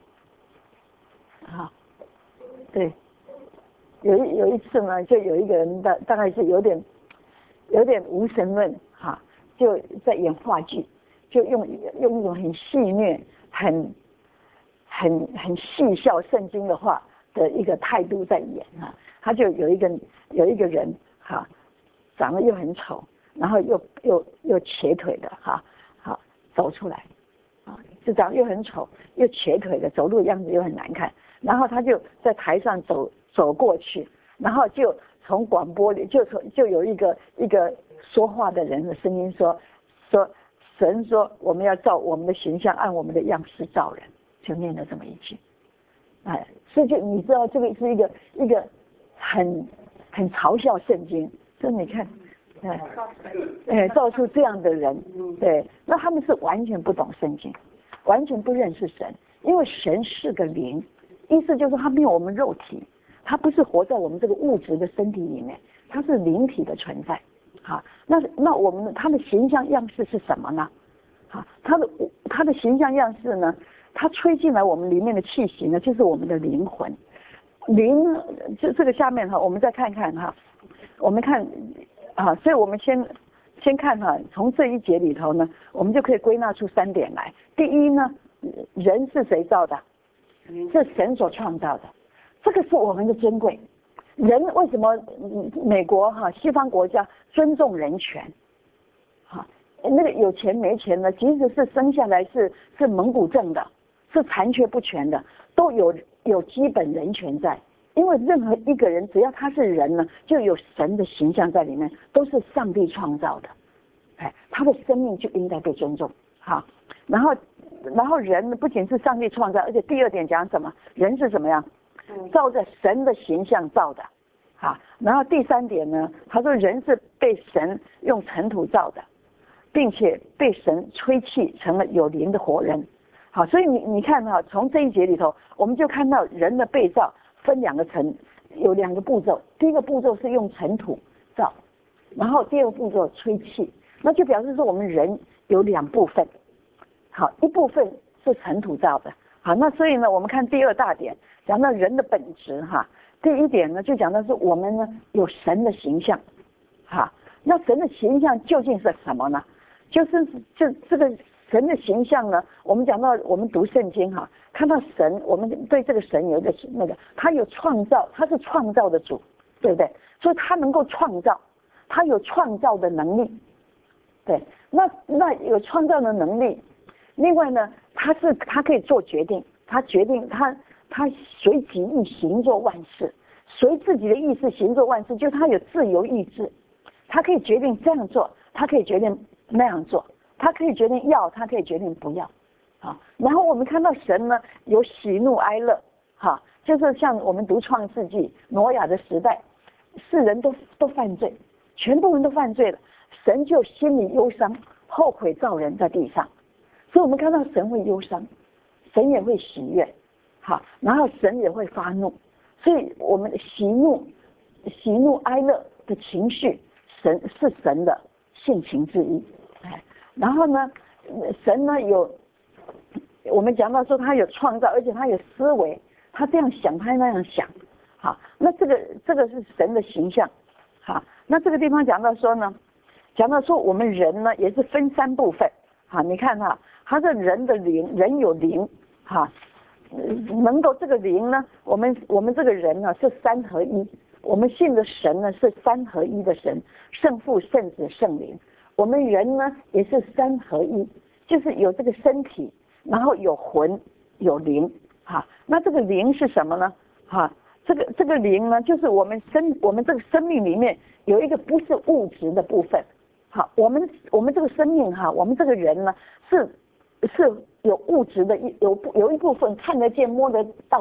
啊，对，有一有一次呢，就有一个人大大概是有点有点无神论哈、啊，就在演话剧，就用用一种很戏谑、很很很戏笑圣经的话的一个态度在演啊。他就有一个有一个人哈、啊，长得又很丑，然后又又又瘸腿的哈，好、啊、走出来啊，就长得又很丑又瘸腿的，走路样子又很难看。然后他就在台上走走过去，然后就从广播里就从就有一个一个说话的人的声音说说神说我们要照我们的形象按我们的样式造人，就念了这么一句，哎，所以就你知道这个是一个一个很很嘲笑圣经，所以你看，哎哎造出这样的人，对，那他们是完全不懂圣经，完全不认识神，因为神是个灵。意思就是他没有我们肉体，他不是活在我们这个物质的身体里面，他是灵体的存在。好，那那我们他的形象样式是什么呢？好，他的他的形象样式呢，他吹进来我们里面的气息呢，就是我们的灵魂。灵，这这个下面哈，我们再看看哈，我们看啊，所以我们先先看哈，从这一节里头呢，我们就可以归纳出三点来。第一呢，人是谁造的？是神所创造的，这个是我们的珍贵。人为什么美国哈西方国家尊重人权？哈，那个有钱没钱的，即使是生下来是是蒙古症的，是残缺不全的，都有有基本人权在。因为任何一个人只要他是人呢，就有神的形象在里面，都是上帝创造的。哎，他的生命就应该被尊重。好，然后。然后人不仅是上帝创造，而且第二点讲什么？人是怎么样？照着神的形象造的，啊。然后第三点呢，他说人是被神用尘土造的，并且被神吹气成了有灵的活人。好，所以你你看哈，从这一节里头，我们就看到人的被造分两个层，有两个步骤。第一个步骤是用尘土造，然后第二个步骤吹气，那就表示说我们人有两部分。好，一部分是尘土造的。好，那所以呢，我们看第二大点，讲到人的本质哈。第一点呢，就讲到是我们呢有神的形象，哈。那神的形象究竟是什么呢？就是这这个神的形象呢，我们讲到我们读圣经哈，看到神，我们对这个神有一个那个，他有创造，他是创造的主，对不对？所以他能够创造，他有创造的能力，对。那那有创造的能力。另外呢，他是他可以做决定，他决定他他随己意行做万事，随自己的意识行做万事，就他有自由意志，他可以决定这样做，他可以决定那样做，他可以决定要，他可以决定不要，啊。然后我们看到神呢有喜怒哀乐，哈，就是像我们读创世纪，挪亚的时代，世人都都犯罪，全部人都犯罪了，神就心里忧伤，后悔造人在地上。所以我们看到神会忧伤，神也会喜悦，好，然后神也会发怒，所以我们喜怒、喜怒哀乐的情绪，神是神的性情之一，哎，然后呢，神呢有，我们讲到说他有创造，而且他有思维，他这样想，他那样想，好，那这个这个是神的形象，好，那这个地方讲到说呢，讲到说我们人呢也是分三部分。好，你看哈，他是人的灵，人有灵，哈，能够这个灵呢，我们我们这个人呢是三合一，我们信的神呢是三合一的神，圣父、圣子、圣灵。我们人呢也是三合一，就是有这个身体，然后有魂，有灵，哈。那这个灵是什么呢？哈，这个这个灵呢，就是我们生我们这个生命里面有一个不是物质的部分。好，我们我们这个生命哈，我们这个人呢是是有物质的一有有一部分看得见摸得到的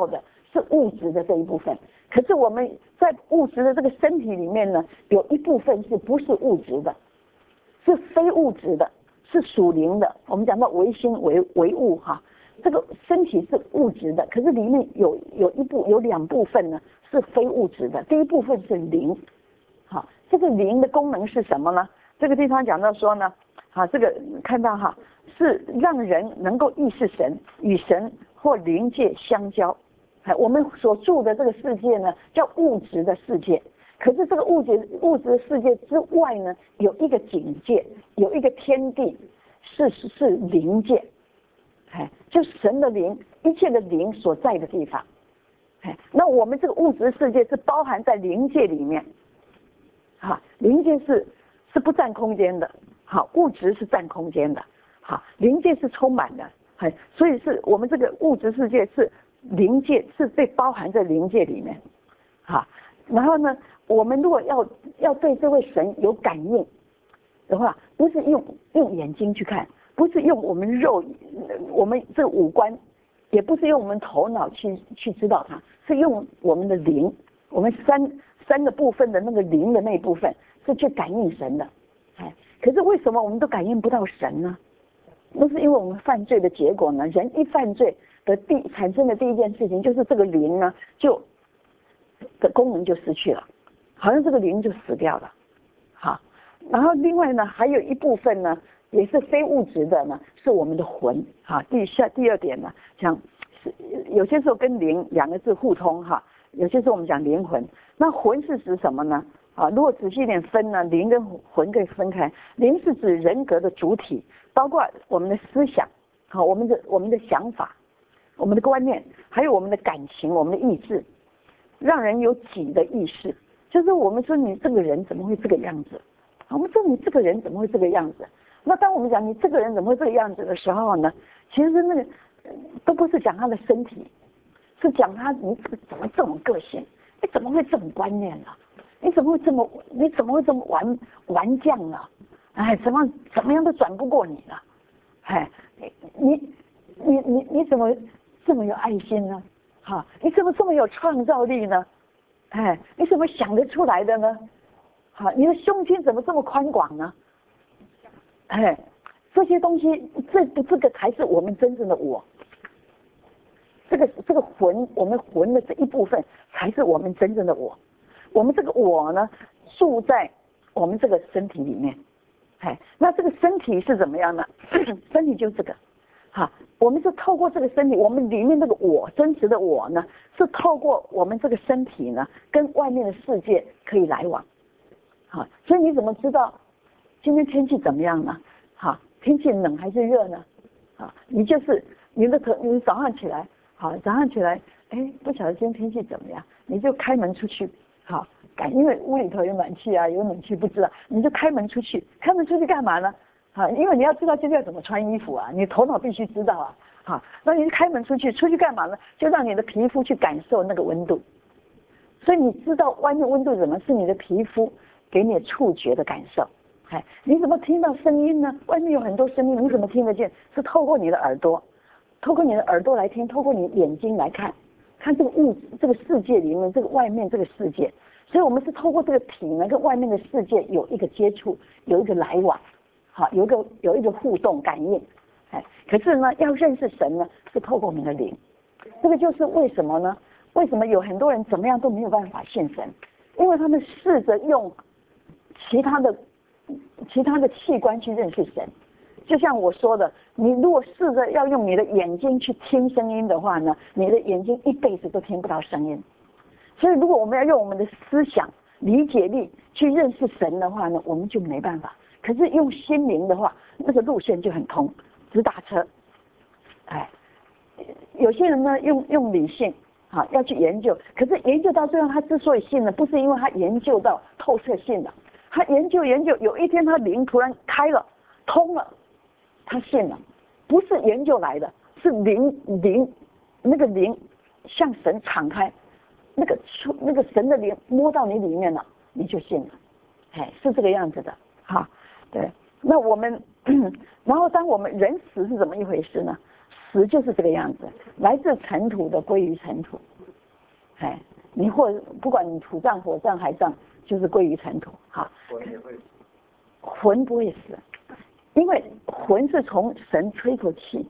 是物质的这一部分。可是我们在物质的这个身体里面呢，有一部分是不是物质的，是非物质的，是属灵的。我们讲到唯心唯唯物哈，这个身体是物质的，可是里面有有一部有两部分呢是非物质的。第一部分是灵，好，这个灵的功能是什么呢？这个地方讲到说呢，好，这个看到哈，是让人能够意识神，与神或灵界相交。我们所住的这个世界呢，叫物质的世界。可是这个物质物质的世界之外呢，有一个境界，有一个天地，是是灵界，哎，就是神的灵，一切的灵所在的地方。哎，那我们这个物质世界是包含在灵界里面，啊，灵界是是不占空间的，好，物质是占空间的，好，灵界是充满的，哎，所以是我们这个物质世界是。灵界是被包含在灵界里面，好，然后呢，我们如果要要对这位神有感应的话，不是用用眼睛去看，不是用我们肉，我们这五官，也不是用我们头脑去去知道它，是用我们的灵，我们三三个部分的那个灵的那一部分是去感应神的，哎，可是为什么我们都感应不到神呢？那是因为我们犯罪的结果呢，人一犯罪。的第产生的第一件事情就是这个灵呢，就的功能就失去了，好像这个灵就死掉了，好，然后另外呢，还有一部分呢，也是非物质的呢，是我们的魂，哈，第下第二点呢，讲有些时候跟灵两个字互通哈，有些时候我们讲灵魂，那魂是指什么呢？啊，如果仔细一点分呢，灵跟魂可以分开，灵是指人格的主体，包括我们的思想，好，我们的我们的想法。我们的观念，还有我们的感情，我们的意志，让人有己的意识。就是我们说你这个人怎么会这个样子？我们说你这个人怎么会这个样子？那当我们讲你这个人怎么会这个样子的时候呢，其实那个都不是讲他的身体，是讲他你怎么这种个性，你怎么会这种观念呢？你怎么会这么你怎么会这么顽顽犟呢？哎，怎么怎么样都转不过你呢？哎，你你你你怎么？这么有爱心呢？哈，你怎么这么有创造力呢？哎，你怎么想得出来的呢？好，你的胸襟怎么这么宽广呢？哎，这些东西，这这个才是我们真正的我。这个这个魂，我们魂的这一部分才是我们真正的我。我们这个我呢，住在我们这个身体里面。哎，那这个身体是怎么样呢？身体就是这个。好，我们是透过这个身体，我们里面那个我，真实的我呢，是透过我们这个身体呢，跟外面的世界可以来往。好，所以你怎么知道今天天气怎么样呢？好，天气冷还是热呢？好，你就是你的头，你早上起来，好，早上起来，哎，不晓得今天天气怎么样，你就开门出去，好，感因为屋里头有暖气啊，有冷气不知道，你就开门出去，开门出去干嘛呢？啊，因为你要知道今天要怎么穿衣服啊，你头脑必须知道啊，好，那你开门出去，出去干嘛呢？就让你的皮肤去感受那个温度，所以你知道外面温度怎么是你的皮肤给你触觉的感受，哎，你怎么听到声音呢？外面有很多声音，你怎么听得见？是透过你的耳朵，透过你的耳朵来听，透过你眼睛来看，看这个物质这个世界里面这个外面这个世界，所以我们是透过这个体呢跟外面的世界有一个接触，有一个来往。好，有一个有一个互动感应，哎，可是呢，要认识神呢，是透过我们的灵。这个就是为什么呢？为什么有很多人怎么样都没有办法信神？因为他们试着用其他的其他的器官去认识神。就像我说的，你如果试着要用你的眼睛去听声音的话呢，你的眼睛一辈子都听不到声音。所以，如果我们要用我们的思想理解力去认识神的话呢，我们就没办法。可是用心灵的话，那个路线就很通，直达车。哎，有些人呢用用理性啊要去研究，可是研究到最后，他之所以信呢，不是因为他研究到透彻信了，他研究研究，有一天他灵突然开了，通了，他信了，不是研究来的，是灵灵那个灵向神敞开，那个出那个神的灵摸到你里面了，你就信了。哎，是这个样子的，哈。对，那我们，然后当我们人死是怎么一回事呢？死就是这个样子，来自尘土的归于尘土， 哎，你或不管你土葬、火葬、海葬，就是归于尘土。哈， 魂也会死， 魂不会死，因为魂是从神吹口气，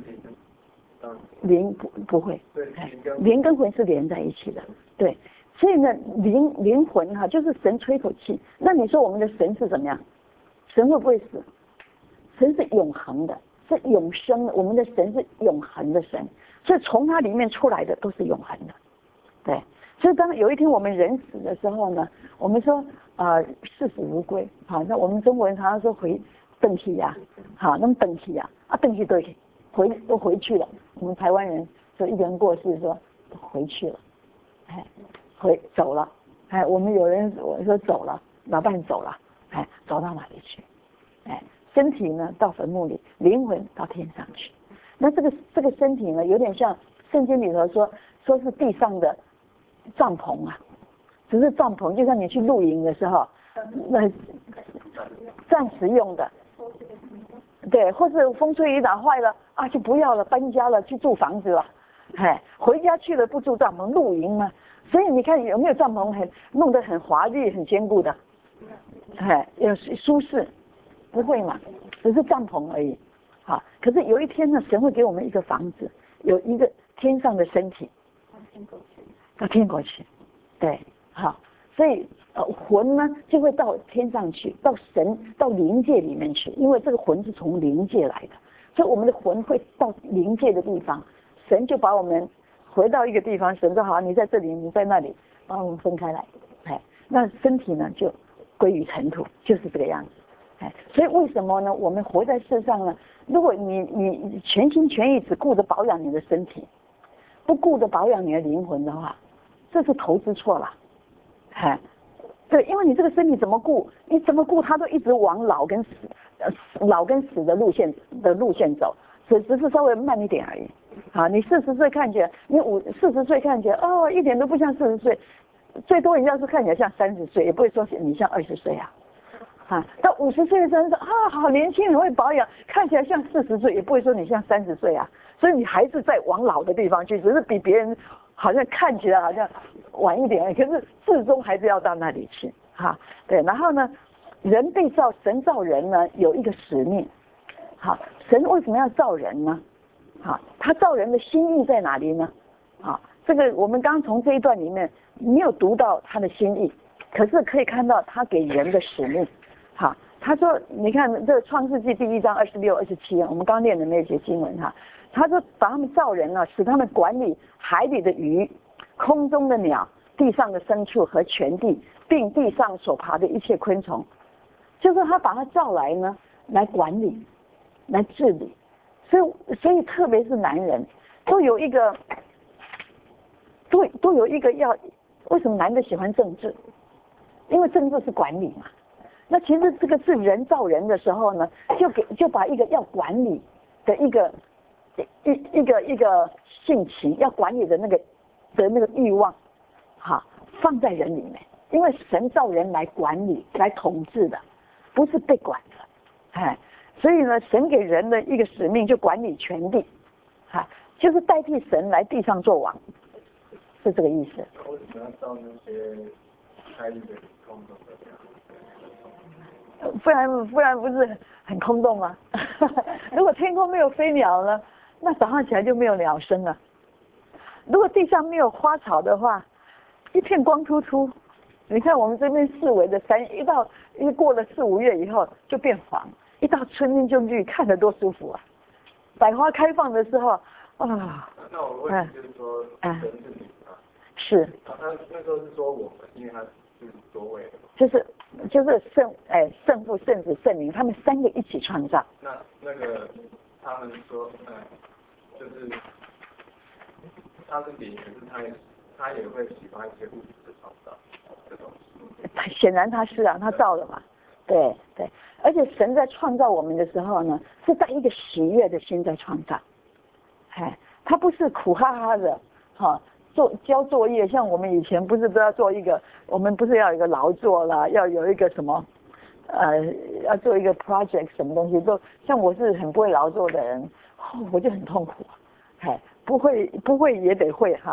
灵不不会，哎，灵跟魂是连在一起的，对。所以呢，灵灵魂哈，就是神吹口气。那你说我们的神是怎么样？神会不会死？神是永恒的，是永生的。我们的神是永恒的神，所以从它里面出来的都是永恒的。对，所以当有一天我们人死的时候呢，我们说呃视死如归。好，那我们中国人常常说回邓体呀，好，那么邓体呀，啊邓体对，回都回去了。我们台湾人说一个人过世说回去了，哎。回走了，哎，我们有人我说走了，老伴走了，哎，走到哪里去？哎，身体呢到坟墓里，灵魂到天上去。那这个这个身体呢，有点像圣经里头说，说是地上的帐篷啊，只是帐篷，就像你去露营的时候，那暂时用的，对，或是风吹雨打坏了啊，就不要了，搬家了，去住房子了，哎，回家去了不住帐篷，露营嘛。所以你看有没有帐篷很弄得很华丽、很坚固的，哎，有舒适，不会嘛？只是帐篷而已。好，可是有一天呢，神会给我们一个房子，有一个天上的身体，到天国去，对，好，所以呃魂呢就会到天上去，到神到灵界里面去，因为这个魂是从灵界来的，所以我们的魂会到灵界的地方，神就把我们回到一个地方，神说好，你在这里，你在那里，把我们分开来，哎，那身体呢就归于尘土，就是这个样子，哎，所以为什么呢？我们活在世上呢？如果你你全心全意只顾着保养你的身体，不顾着保养你的灵魂的话，这是投资错了，哎，对，因为你这个身体怎么顾，你怎么顾它都一直往老跟死，呃，老跟死的路线的路线走，只只是稍微慢一点而已。好，你四十岁看起来，你五四十岁看起来，哦，一点都不像四十岁，最多人家是看起来像三十岁，也不会说你像二十岁啊。啊，到五十岁的时候说啊，好年轻，很会保养，看起来像四十岁，也不会说你像三十岁啊。所以你还是在往老的地方去，只是比别人好像看起来好像晚一点，可是最终还是要到那里去。哈，对，然后呢，人被造，神造人呢有一个使命。好，神为什么要造人呢？好，他造人的心意在哪里呢？好，这个我们刚从这一段里面没有读到他的心意，可是可以看到他给人的使命。好，他说，你看这个创世纪第一章二十六、二十七，我们刚念的那节经文哈，他说把他们造人呢，使他们管理海里的鱼、空中的鸟、地上的牲畜和全地，并地上所爬的一切昆虫，就是他把他造来呢，来管理，来治理。所以，所以特别是男人，都有一个，都都有一个要，为什么男的喜欢政治？因为政治是管理嘛。那其实这个是人造人的时候呢，就给就把一个要管理的一个一一个一个性情，要管理的那个的那个欲望，哈，放在人里面。因为神造人来管理、来统治的，不是被管的，哎。所以呢，神给人的一个使命就管理全地，哈，就是代替神来地上做王，是这个意思。 为什么要造那些开的空中的？ 不然不然不是很空洞吗？如果天空没有飞鸟呢，那早上起来就没有鸟声了。如果地上没有花草的话，一片光秃秃。你看我们这边四围的山，一到一过了四五月以后就变黄。一到春天就绿，看着多舒服啊！百花开放的时候，啊。 那我问题就是说，神是你啊？ 是。 啊，他那时候是说我们，因为他是多位的。 就是就是圣哎圣父圣子圣灵，他们三个一起创造。 那那个他们说，嗯，就是他是灵，可是他也他也会喜欢一些物质的创造这东西。 显然他是啊，他造了嘛。对对，而且神在创造我们的时候呢，是带一个喜悦的心在创造，哎，他不是苦哈哈的，哈、哦，做交作业，像我们以前不是都要做一个，我们不是要有一个劳作啦，要有一个什么，呃，要做一个 project 什么东西，都像我是很不会劳作的人，哦、我就很痛苦，哎，不会不会也得会哈，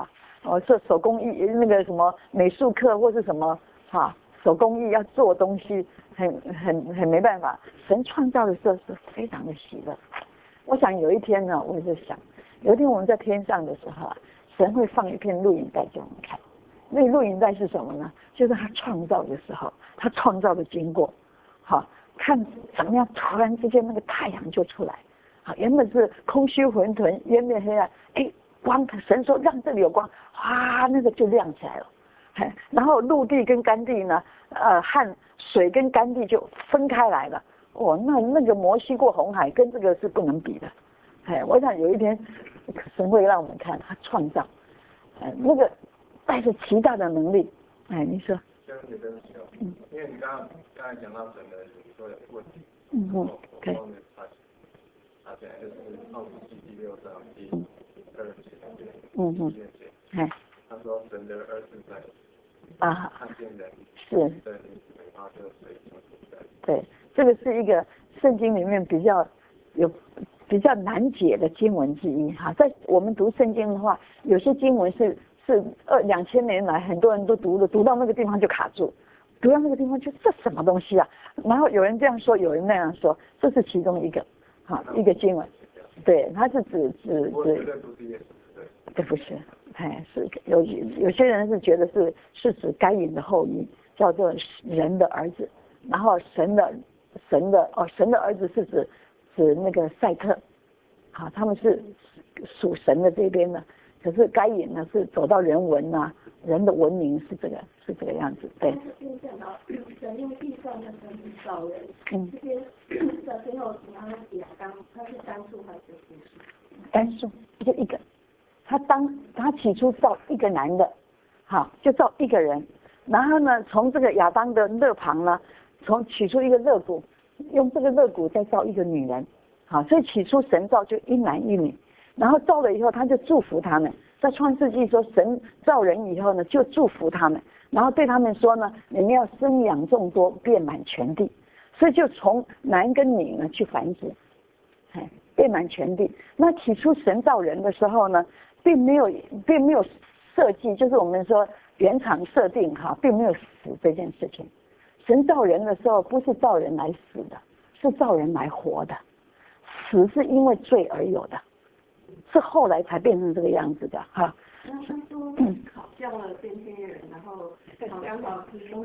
哦，做手工艺那个什么美术课或是什么哈，手工艺要做东西，很很很没办法。神创造的时候是非常的喜乐。我想有一天呢，我就想，有一天我们在天上的时候啊，神会放一片录影带给我们看。那录影带是什么呢？就是他创造的时候，他创造的经过，好，看怎么样突然之间那个太阳就出来，好，原本是空虚混沌，渊面黑暗，哎，光，神说让这里有光，哇，那个就亮起来了，哎，然后陆地跟干地呢，呃，和水跟干地就分开来了，哦，那那个摩西过红海跟这个是不能比的，哎，我想有一天神会让我们看他创造，哎，那个。带着极大的能力，哎，你说。 这样子跟小，嗯，因为你刚刚刚才讲到整个所有问题， 嗯嗯， 对。后面他他现在就是创世纪第六章第二节，嗯嗯，哎，他说神的儿子在啊看见人是对，然后就水对，这个是一个圣经里面比较有比较难解的经文之一哈，在我们读圣经的话，有些经文是。是二两千年来很多人都读的，读到那个地方就卡住，读到那个地方就这什么东西啊？然后有人这样说，有人那样说，这是其中一个，好一个经文，对，它是指指指，对，不是，哎，是有有些人是觉得是是指该隐的后裔，叫做人的儿子，然后神的神的哦神的儿子是指指那个赛特，好，他们是属神的这边的。可是该隐呢是走到人文呐、啊，人的文明是这个是这个样子，对。 神用计算的神去造人，嗯，这边小朋友然后亚当，他是单数还是复数？ 单数，就一个。他当他起初造一个男的，好，就造一个人，然后呢，从这个亚当的肋旁呢，从取出一个肋骨，用这个肋骨再造一个女人，好，所以起初神造就一男一女。然后造了以后，他就祝福他们。在创世纪说，神造人以后呢，就祝福他们，然后对他们说呢，你们要生养众多，遍满全地。所以就从男跟女呢去繁殖，哎，遍满全地。那起初神造人的时候呢，并没有并没有设计，就是我们说原厂设定哈，并没有死这件事情。神造人的时候，不是造人来死的，是造人来活的。死是因为罪而有的。是后来才变成这个样子的哈。 那他说好像了变天人，然后好像老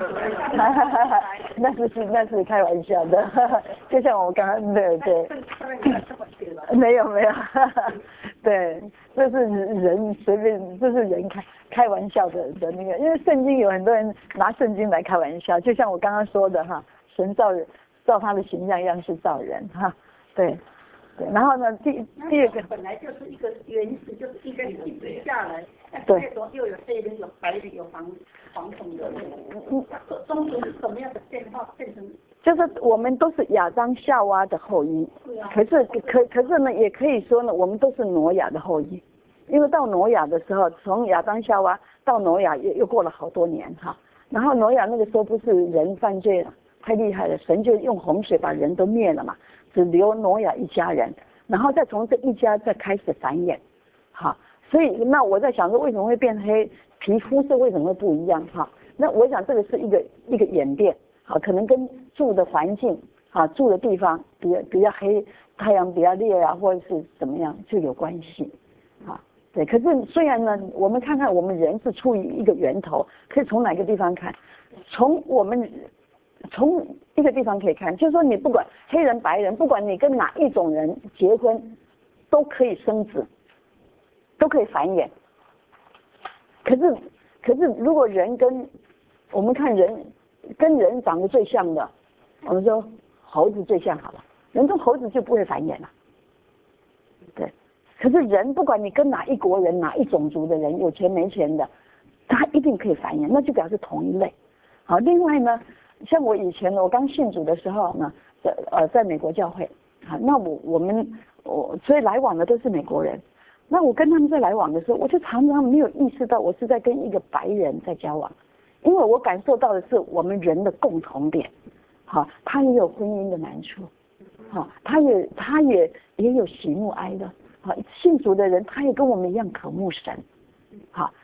那是是那是开玩笑的，就像我刚刚对对。没有没有，对，这是人随便，这是人开开玩笑的的那个，因为圣经有很多人拿圣经来开玩笑，就像我刚刚说的哈，神造人造他的形象样式造人哈，对。对，然后呢，第第二个本来就是一个原始，就是一个一直下来，对，又有黑的，有白的，有黄黄种的，嗯，中间是什么样的变化变成？ 就是我们都是亚当夏娃的后裔，可是可可是呢，也可以说呢，我们都是挪亚的后裔，因为到挪亚的时候，从亚当夏娃到挪亚又又过了好多年哈，然后挪亚那个时候不是人犯罪太厉害了，神就用洪水把人都灭了嘛。只留挪亚一家人，然后再从这一家再开始繁衍，好，所以那我在想说为什么会变黑，皮肤色为什么会不一样哈？那我想这个是一个一个演变，好，可能跟住的环境，啊，住的地方比较比较黑，太阳比较烈啊，或者是怎么样就有关系，啊，对。可是虽然呢，我们看看我们人是处于一个源头，可以从哪个地方看？从我们。从一个地方可以看，就是说你不管黑人白人，不管你跟哪一种人结婚，都可以生子，都可以繁衍。可是，可是如果人跟我们看人跟人长得最像的，我们说猴子最像好了，人跟猴子就不会繁衍了。对，可是人不管你跟哪一国人、哪一种族的人，有钱没钱的，他一定可以繁衍，那就表示同一类。好，另外呢。像我以前呢，我刚信主的时候呢，在呃在美国教会，啊，那我我们我所以来往的都是美国人，那我跟他们在来往的时候，我就常常没有意识到我是在跟一个白人在交往，因为我感受到的是我们人的共同点，好，他也有婚姻的难处，好，他也他也也有喜怒哀乐，好，信主的人他也跟我们一样渴慕神，好，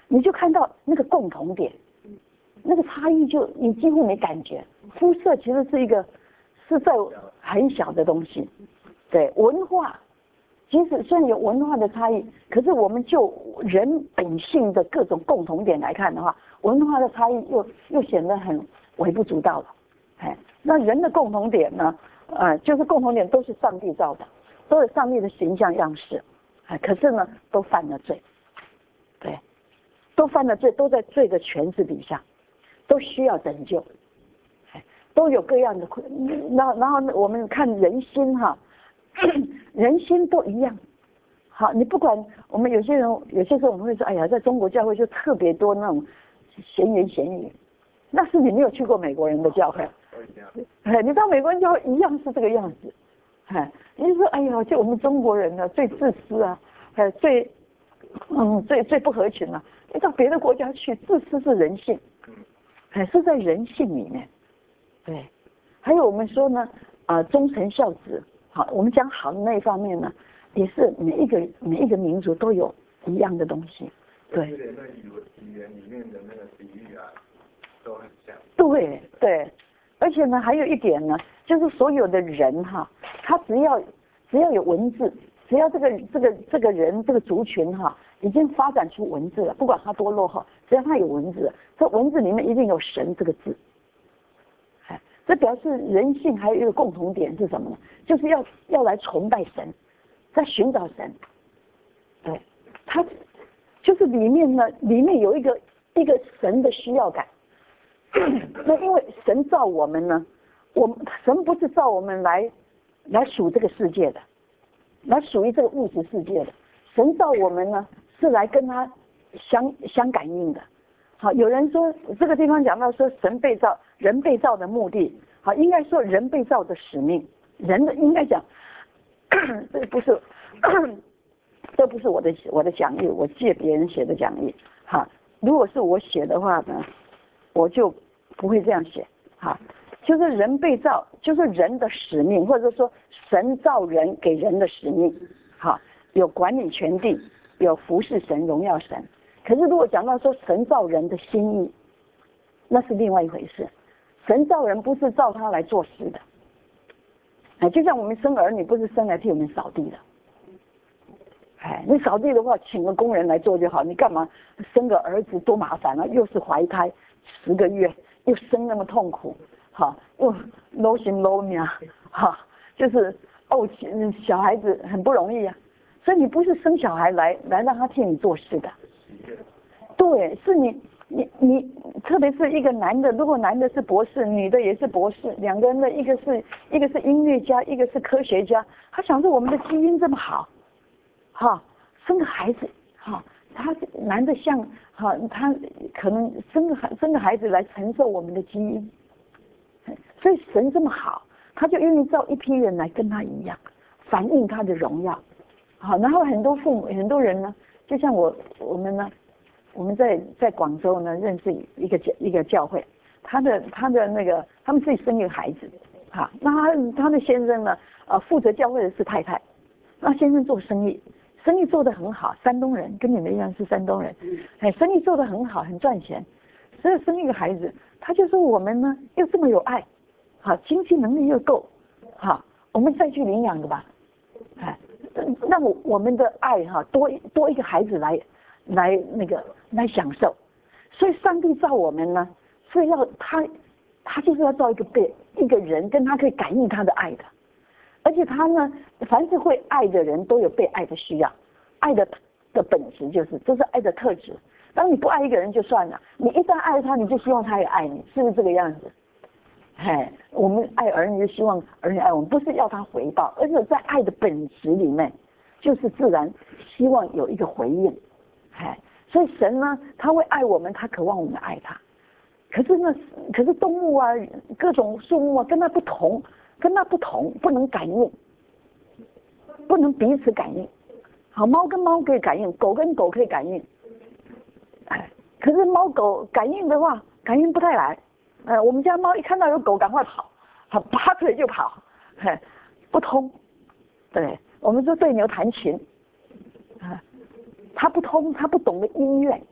你就看到那个共同点，那个差异就你几乎没感觉。肤色其实是一个是在很小的东西，对文化，即使虽然有文化的差异，可是我们就人本性的各种共同点来看的话，文化的差异又又显得很微不足道了。哎，那人的共同点呢？呃，就是共同点都是上帝造的，都是上帝的形象样式，哎，可是呢，都犯了罪，对，都犯了罪，都在罪的权势底下，都需要拯救，哎，都有各样的困，然后然后我们看人心哈，人心都一样。好，你不管我们有些人，有些时候我们会说，哎呀，在中国教会就特别多那种闲言闲语，那是你没有去过美国人的教会。哎，你到美国人教会一样是这个样子，哎，你就说哎呀，就我们中国人呢最自私啊，哎最嗯最最不合群了、啊。你到别的国家去，自私是人性，哎是在人性里面，对。还有我们说呢，啊、呃、忠臣孝子，好，我们讲好的那一方面呢，也是每一个每一个民族都有一样的东西，对。 那语言里面的那个比喻啊，都很像。 对对。而且呢，还有一点呢，就是所有的人哈，他只要只要有文字，只要这个这个这个人这个族群哈，已经发展出文字了，不管他多落后，只要他有文字，这文字里面一定有神这个字。哎，这表示人性还有一个共同点是什么呢？就是要要来崇拜神，在寻找神。对，他就是里面呢，里面有一个一个神的需要感。那因为神造我们呢，我们神不是造我们来来属这个世界的，来属于这个物质世界的。神造我们呢，是来跟他相相感应的。好，有人说这个地方讲到说神被造，人被造的目的，好，应该说人被造的使命，人的应该讲，这不是，这不是我的我的讲义，我借别人写的讲义。好，如果是我写的话呢？我就不会这样写，哈，就是人被造，就是人的使命，或者说神造人给人的使命，哈，有管理全地，有服侍神、荣耀神。可是如果讲到说神造人的心意，那是另外一回事。神造人不是造他来做事的，哎，就像我们生儿女不是生来替我们扫地的，哎，你扫地的话，请个工人来做就好，你干嘛生个儿子多麻烦啊？又是怀胎。十个月又生那么痛苦，哈，又搂心搂命，哈，就是哦，小孩子很不容易啊。所以你不是生小孩来来让他替你做事的，对，是你你你，特别是一个男的，如果男的是博士，女的也是博士，两个人的一个是一个是音乐家，一个是科学家，他想说我们的基因这么好，哈，生个孩子，哈。他男的像哈，他可能生个孩生个孩子来承受我们的基因，所以神这么好，他就愿意造一批人来跟他一样，反映他的荣耀。好，然后很多父母很多人呢，就像我我们呢，我们在在广州呢认识一个一个教会，他的他的那个他们自己生一个孩子，哈，那他他的先生呢，呃，负责教会的是太太，那先生做生意。生意做得很好，山东人跟你们一样是山东人，哎，生意做得很好，很赚钱，所以生一个孩子，他就说我们呢又这么有爱，好，经济能力又够，好，我们再去领养的吧，哎，让我我们的爱哈多多一个孩子来来那个来享受，所以上帝造我们呢是要他他就是要造一个被一个人跟他可以感应他的爱的。而且他呢，凡是会爱的人都有被爱的需要，爱的的本质就是这是爱的特质。当你不爱一个人就算了，你一旦爱他，你就希望他也爱你，是不是这个样子？哎，我们爱儿女就希望儿女爱我们，不是要他回报，而是在爱的本质里面，就是自然希望有一个回应。哎，所以神呢，他会爱我们，他渴望我们爱他。可是呢，可是动物啊，各种树木啊，跟他不同。跟它不同，不能感应，不能彼此感应。好，猫跟猫可以感应，狗跟狗可以感应。哎，可是猫狗感应的话，感应不太来。呃，我们家猫一看到有狗，赶快跑，好，拔腿就跑，嘿，不通。对，我们说对牛弹琴，啊，它不通，它不懂得音乐，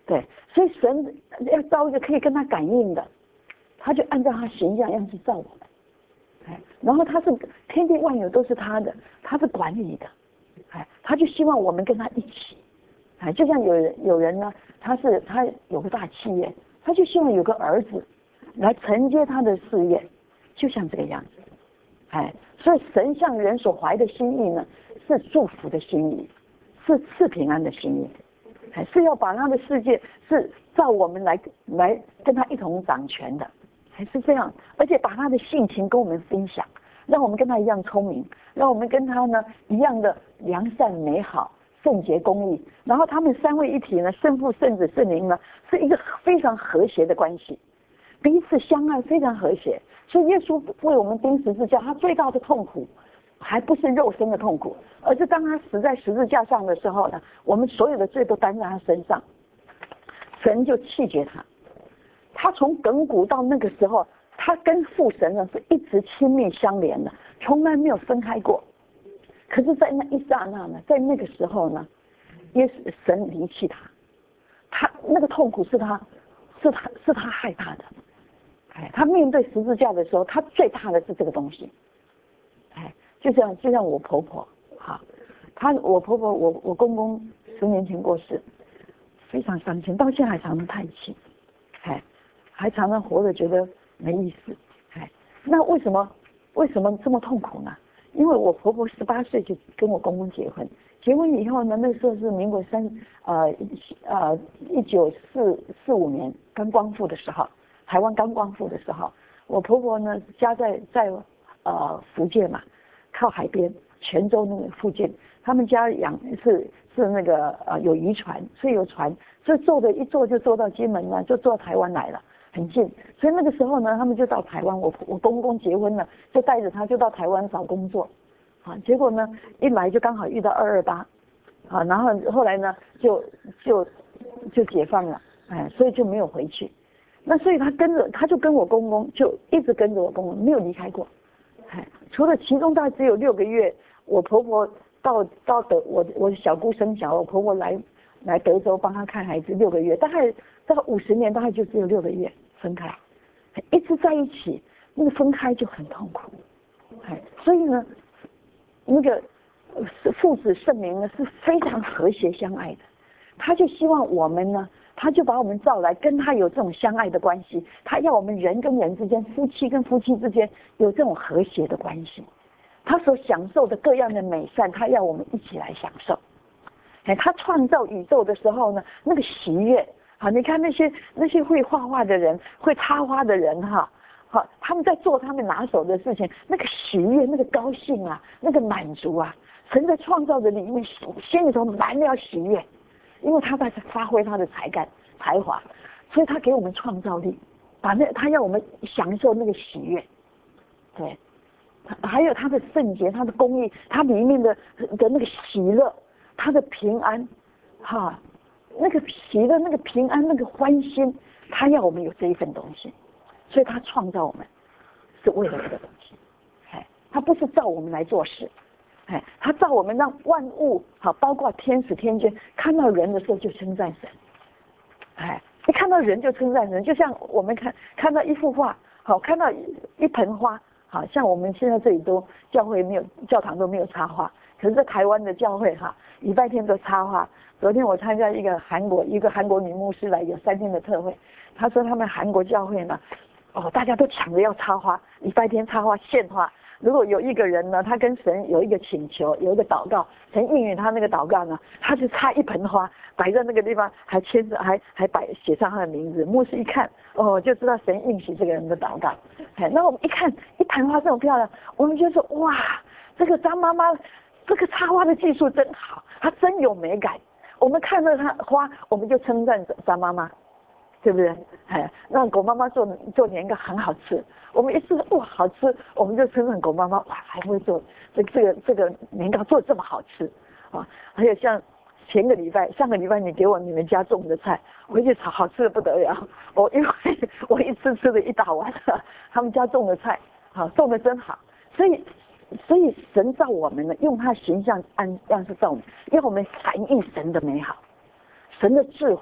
对，所以神要造一个可以跟他感应的，他就按照他形象样子造我们。哎，然后他是天地万有都是他的，他是管理的，哎，他就希望我们跟他一起，哎，就像有人有人呢，他是他有个大企业，他就希望有个儿子来承接他的事业，就像这个样子，哎，所以神向人所怀的心意呢，是祝福的心意，是赐平安的心意，哎，是要把他的世界是照我们来来跟他一同掌权的。还是这样，而且把他的性情跟我们分享，让我们跟他一样聪明，让我们跟他呢一样的良善美好、圣洁公义。然后他们三位一体呢，圣父、圣子、圣灵呢，是一个非常和谐的关系，彼此相爱，非常和谐。所以耶稣为我们钉十字架，他最大的痛苦还不是肉身的痛苦，而是当他死在十字架上的时候呢，我们所有的罪都担在他身上，神就弃绝他。他从亘古到那个时候，他跟父神呢是一直亲密相连的，从来没有分开过。可是，在那一刹那呢，在那个时候呢，耶稣神离弃他，他那个痛苦是他，是他是他害怕的。哎，他面对十字架的时候，他最怕的是这个东西。哎，就像就像我婆婆，哈，她我婆婆我我公公十年前过世，非常伤心，到现在还常常叹气。哎。还常常活着觉得没意思，哎，那为什么为什么这么痛苦呢？因为我婆婆十八岁就跟我公公结婚，结婚以后呢，那时候是民国三呃呃一九四四五年刚光复的时候，台湾刚光复的时候，我婆婆呢家在在呃福建嘛，靠海边，泉州那个附近，他们家养是是那个呃有渔船，所以有船，所以坐的一坐就坐到金门了，就坐到台湾来了。很近，所以那个时候呢，他们就到台湾。我我公公结婚了，就带着他就到台湾找工作，啊，结果呢一来就刚好遇到二二八，啊，然后后来呢就就就解放了，哎，所以就没有回去。那所以他跟着他就跟我公公就一直跟着我公公，没有离开过，哎，除了其中大概只有六个月，我婆婆到到德我我小姑生小，我婆婆来来德州帮她看孩子六个月，大概大概五十年大概就只有六个月。分开，一直在一起，那个分开就很痛苦，哎，所以呢，那个父子圣灵呢是非常和谐相爱的，他就希望我们呢，他就把我们召来，跟他有这种相爱的关系，他要我们人跟人之间，夫妻跟夫妻之间有这种和谐的关系，他所享受的各样的美善，他要我们一起来享受，哎，他创造宇宙的时候呢，那个喜悦。好，你看那些那些会画画的人，会插花的人哈，好，他们在做他们拿手的事情，那个喜悦，那个高兴啊，那个满足啊，神在创造的里面心里头满了喜悦，因为他在发挥他的才干才华，所以他给我们创造力，把那他要我们享受那个喜悦，对，还有他的圣洁，他的公义，他里面的的那个喜乐，他的平安，哈。那个喜乐，那个平安，那个欢心，他要我们有这一份东西，所以他创造我们是为了这个东西，哎，他不是造我们来做事，哎，他造我们让万物好，包括天使天君看到人的时候就称赞神，哎，一看到人就称赞神，就像我们看看到一幅画，好，看到一盆花，好像我们现在这里都教会没有教堂都没有插花，可是在台湾的教会哈，礼拜天都插花。昨天我参加一个韩国一个韩国女牧师来有三天的特会，她说他们韩国教会呢，哦，大家都抢着要插花，礼拜天插花献花。如果有一个人呢，他跟神有一个请求，有一个祷告，神应允他那个祷告呢，他就插一盆花摆在那个地方，还签着，还还摆写上他的名字。牧师一看，哦，就知道神应许这个人的祷告。哎，那我们一看一盆花这么漂亮，我们就说哇，这个张妈妈这个插花的技术真好，她真有美感。我们看到它花，我们就称赞张妈妈，对不对？哎，让狗妈妈做做年糕很好吃，我们一吃哇好吃，我们就称赞狗妈妈哇还会做这这个这个年糕做这么好吃啊！还有像前个礼拜、上个礼拜你给我你们家种的菜，回去炒好吃的不得了，我因为我一吃吃了一大碗，他们家种的菜好种的真好，所以。所以神造我们呢，用他形象按样式造我们，要我们反映神的美好，神的智慧，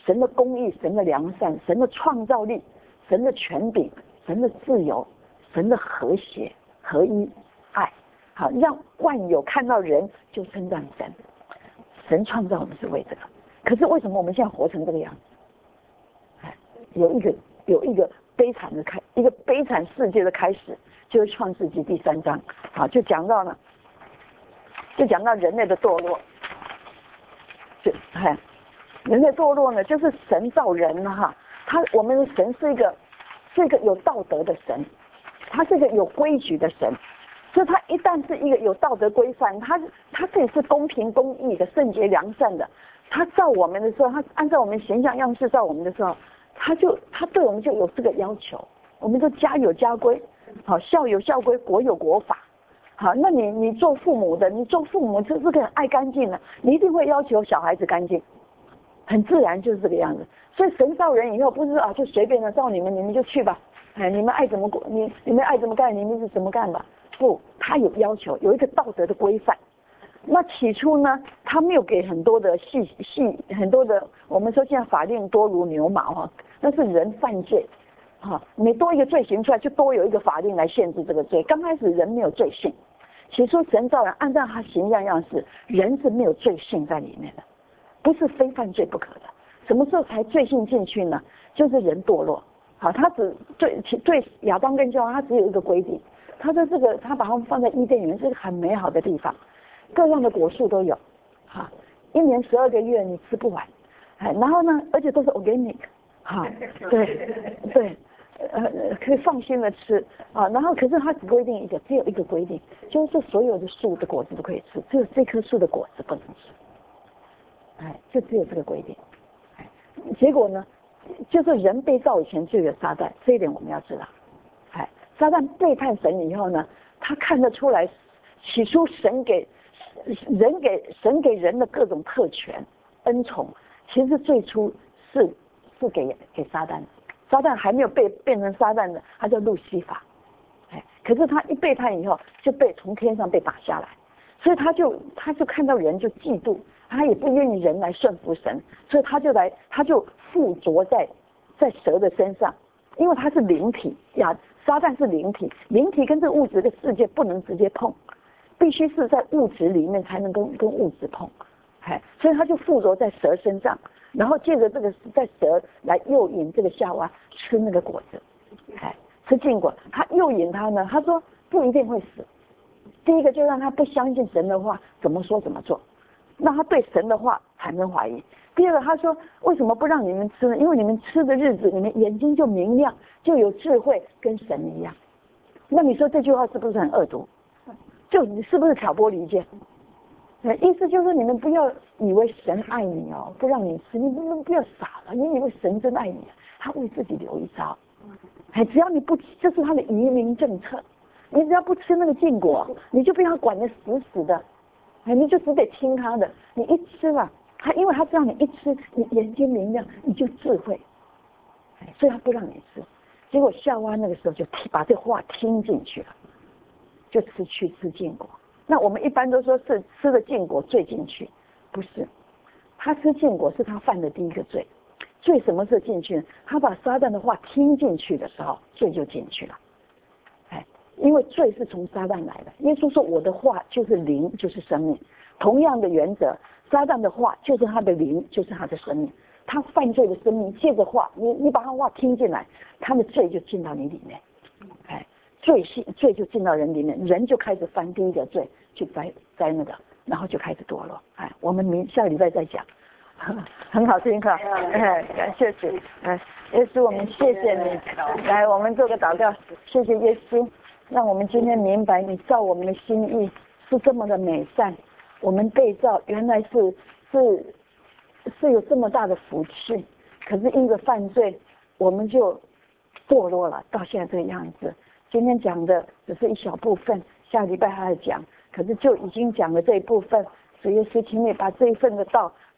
神的公义、神的良善、神的创造力、神的权柄、神的自由、神的和谐、合一、爱，好让万有看到人就称赞神。神创造我们是为这个，可是为什么我们现在活成这个样子？哎，有一个有一个悲惨的开，一个悲惨世界的开始，就是创世纪第三章，好，就讲到了，就讲到人类的堕落，就哎，人类堕落呢，就是神造人哈，他我们的神是一个是一个有道德的神，他是一个有规矩的神。所以他一旦是一个有道德规范，他他自己是公平公义的、圣洁良善的。他造我们的时候，他按照我们形象样式造我们的时候，他就他对我们就有这个要求。我们就家有家规，好孝有孝规，国有国法。好，那你你做父母的，你做父母就是个爱干净的，你一定会要求小孩子干净，很自然就是这个样子。所以神造人以后不是啊就随便的造你们，你们就去吧，哎，你们爱怎么你你们爱怎么干，你们是怎么干吧。不，他有要求，有一个道德的规范。那起初呢，他没有给很多的细细很多的，我们说现在法令多如牛毛哈，那是人犯罪，哈，每多一个罪行出来，就多有一个法令来限制这个罪。刚开始人没有罪性，起初神造人按照他形象样式，人是没有罪性在里面的，不是非犯罪不可的。什么时候才罪性进去呢？就是人堕落，好，他只对对亚当跟夏娃，他只有一个规定。他的这个，他把它们放在伊甸园，是个很美好的地方，各样的果树都有，哈，一年十二个月你吃不完，哎，然后呢，而且都是 organic， 哈，对对，呃，可以放心的吃啊。然后可是他只规定一个，只有一个规定，就是所有的树的果子都可以吃，只有这棵树的果子不能吃，哎，就只有这个规定。哎，结果呢，就是人被造以前就有撒旦，这一点我们要知道。哎，撒旦背叛神以后呢，他看得出来，起初神给人给神给人的各种特权恩宠，其实最初是是给给撒旦的。撒旦还没有被变成撒旦的，他叫路西法。哎，可是他一背叛以后，就被从天上被打下来，所以他就他就看到人就嫉妒，他也不愿意人来顺服神，所以他就来他就附着在在蛇的身上，因为他是灵体呀。撒旦是灵体，灵体跟这物质的世界不能直接碰，必须是在物质里面才能跟跟物质碰，哎，所以他就附着在蛇身上，然后借着这个在蛇来诱引这个夏娃吃那个果子，哎，吃禁果。他诱引他呢，他说不一定会死。第一个就让他不相信神的话，怎么说怎么做，让他对神的话产生怀疑。第二个，他说为什么不让你们吃呢？因为你们吃的日子，你们眼睛就明亮，就有智慧，跟神一样。那你说这句话是不是很恶毒？就你是不是挑拨离间？意思就是你们不要以为神爱你哦，不让你吃，你们不要傻了，你以为神真爱你，他为自己留一招。哎，只要你不吃，这是他的移民政策，你只要不吃那个禁果，你就被他管得死死的，哎，你就只得听他的。你一吃了。他因为他知道你一吃，你眼睛明亮，你就智慧，所以他不让你吃。结果夏娃那个时候就把这话听进去了，就吃去吃禁果。那我们一般都说是吃了禁果罪进去，不是，他吃禁果是他犯的第一个罪。罪什么时候进去？他把撒旦的话听进去的时候，罪就进去了。哎，因为罪是从撒旦来的。耶稣说我的话就是灵，就是生命。同样的原则，撒旦的话就是他的灵，就是他的生命。他犯罪的生命借着话，你你把他话听进来，他的罪就进到你里面，哎，罪性罪就进到人里面，人就开始犯第一个罪，去栽栽那个，然后就开始堕落。哎，我们明下礼拜再讲，很好听哈，哎，感谢主，哎，耶稣，我们谢谢你，来，我们做个祷告，谢谢耶稣，让我们今天明白你照我们的心意是这么的美善。我们被造原来是是是有这么大的福气，可是因着犯罪，我们就堕落了，到现在这个样子。今天讲的只是一小部分，下礼拜还要讲，可是就已经讲了这一部分。主耶稣，请你把这一份的道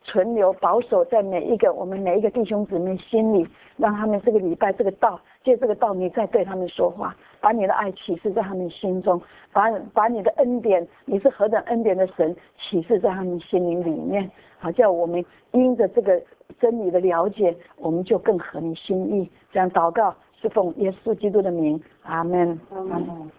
存留保守在每一个我们每一个弟兄姊妹心里，让他们这个礼拜这个道，借这个道你再对他们说话，把你的爱启示在他们心中，把把你的恩典，你是何等恩典的神启示在他们心灵里面，好叫我们因着这个真理的了解，我们就更合你心意。这样祷告是奉耶稣基督的名，阿们。阿们。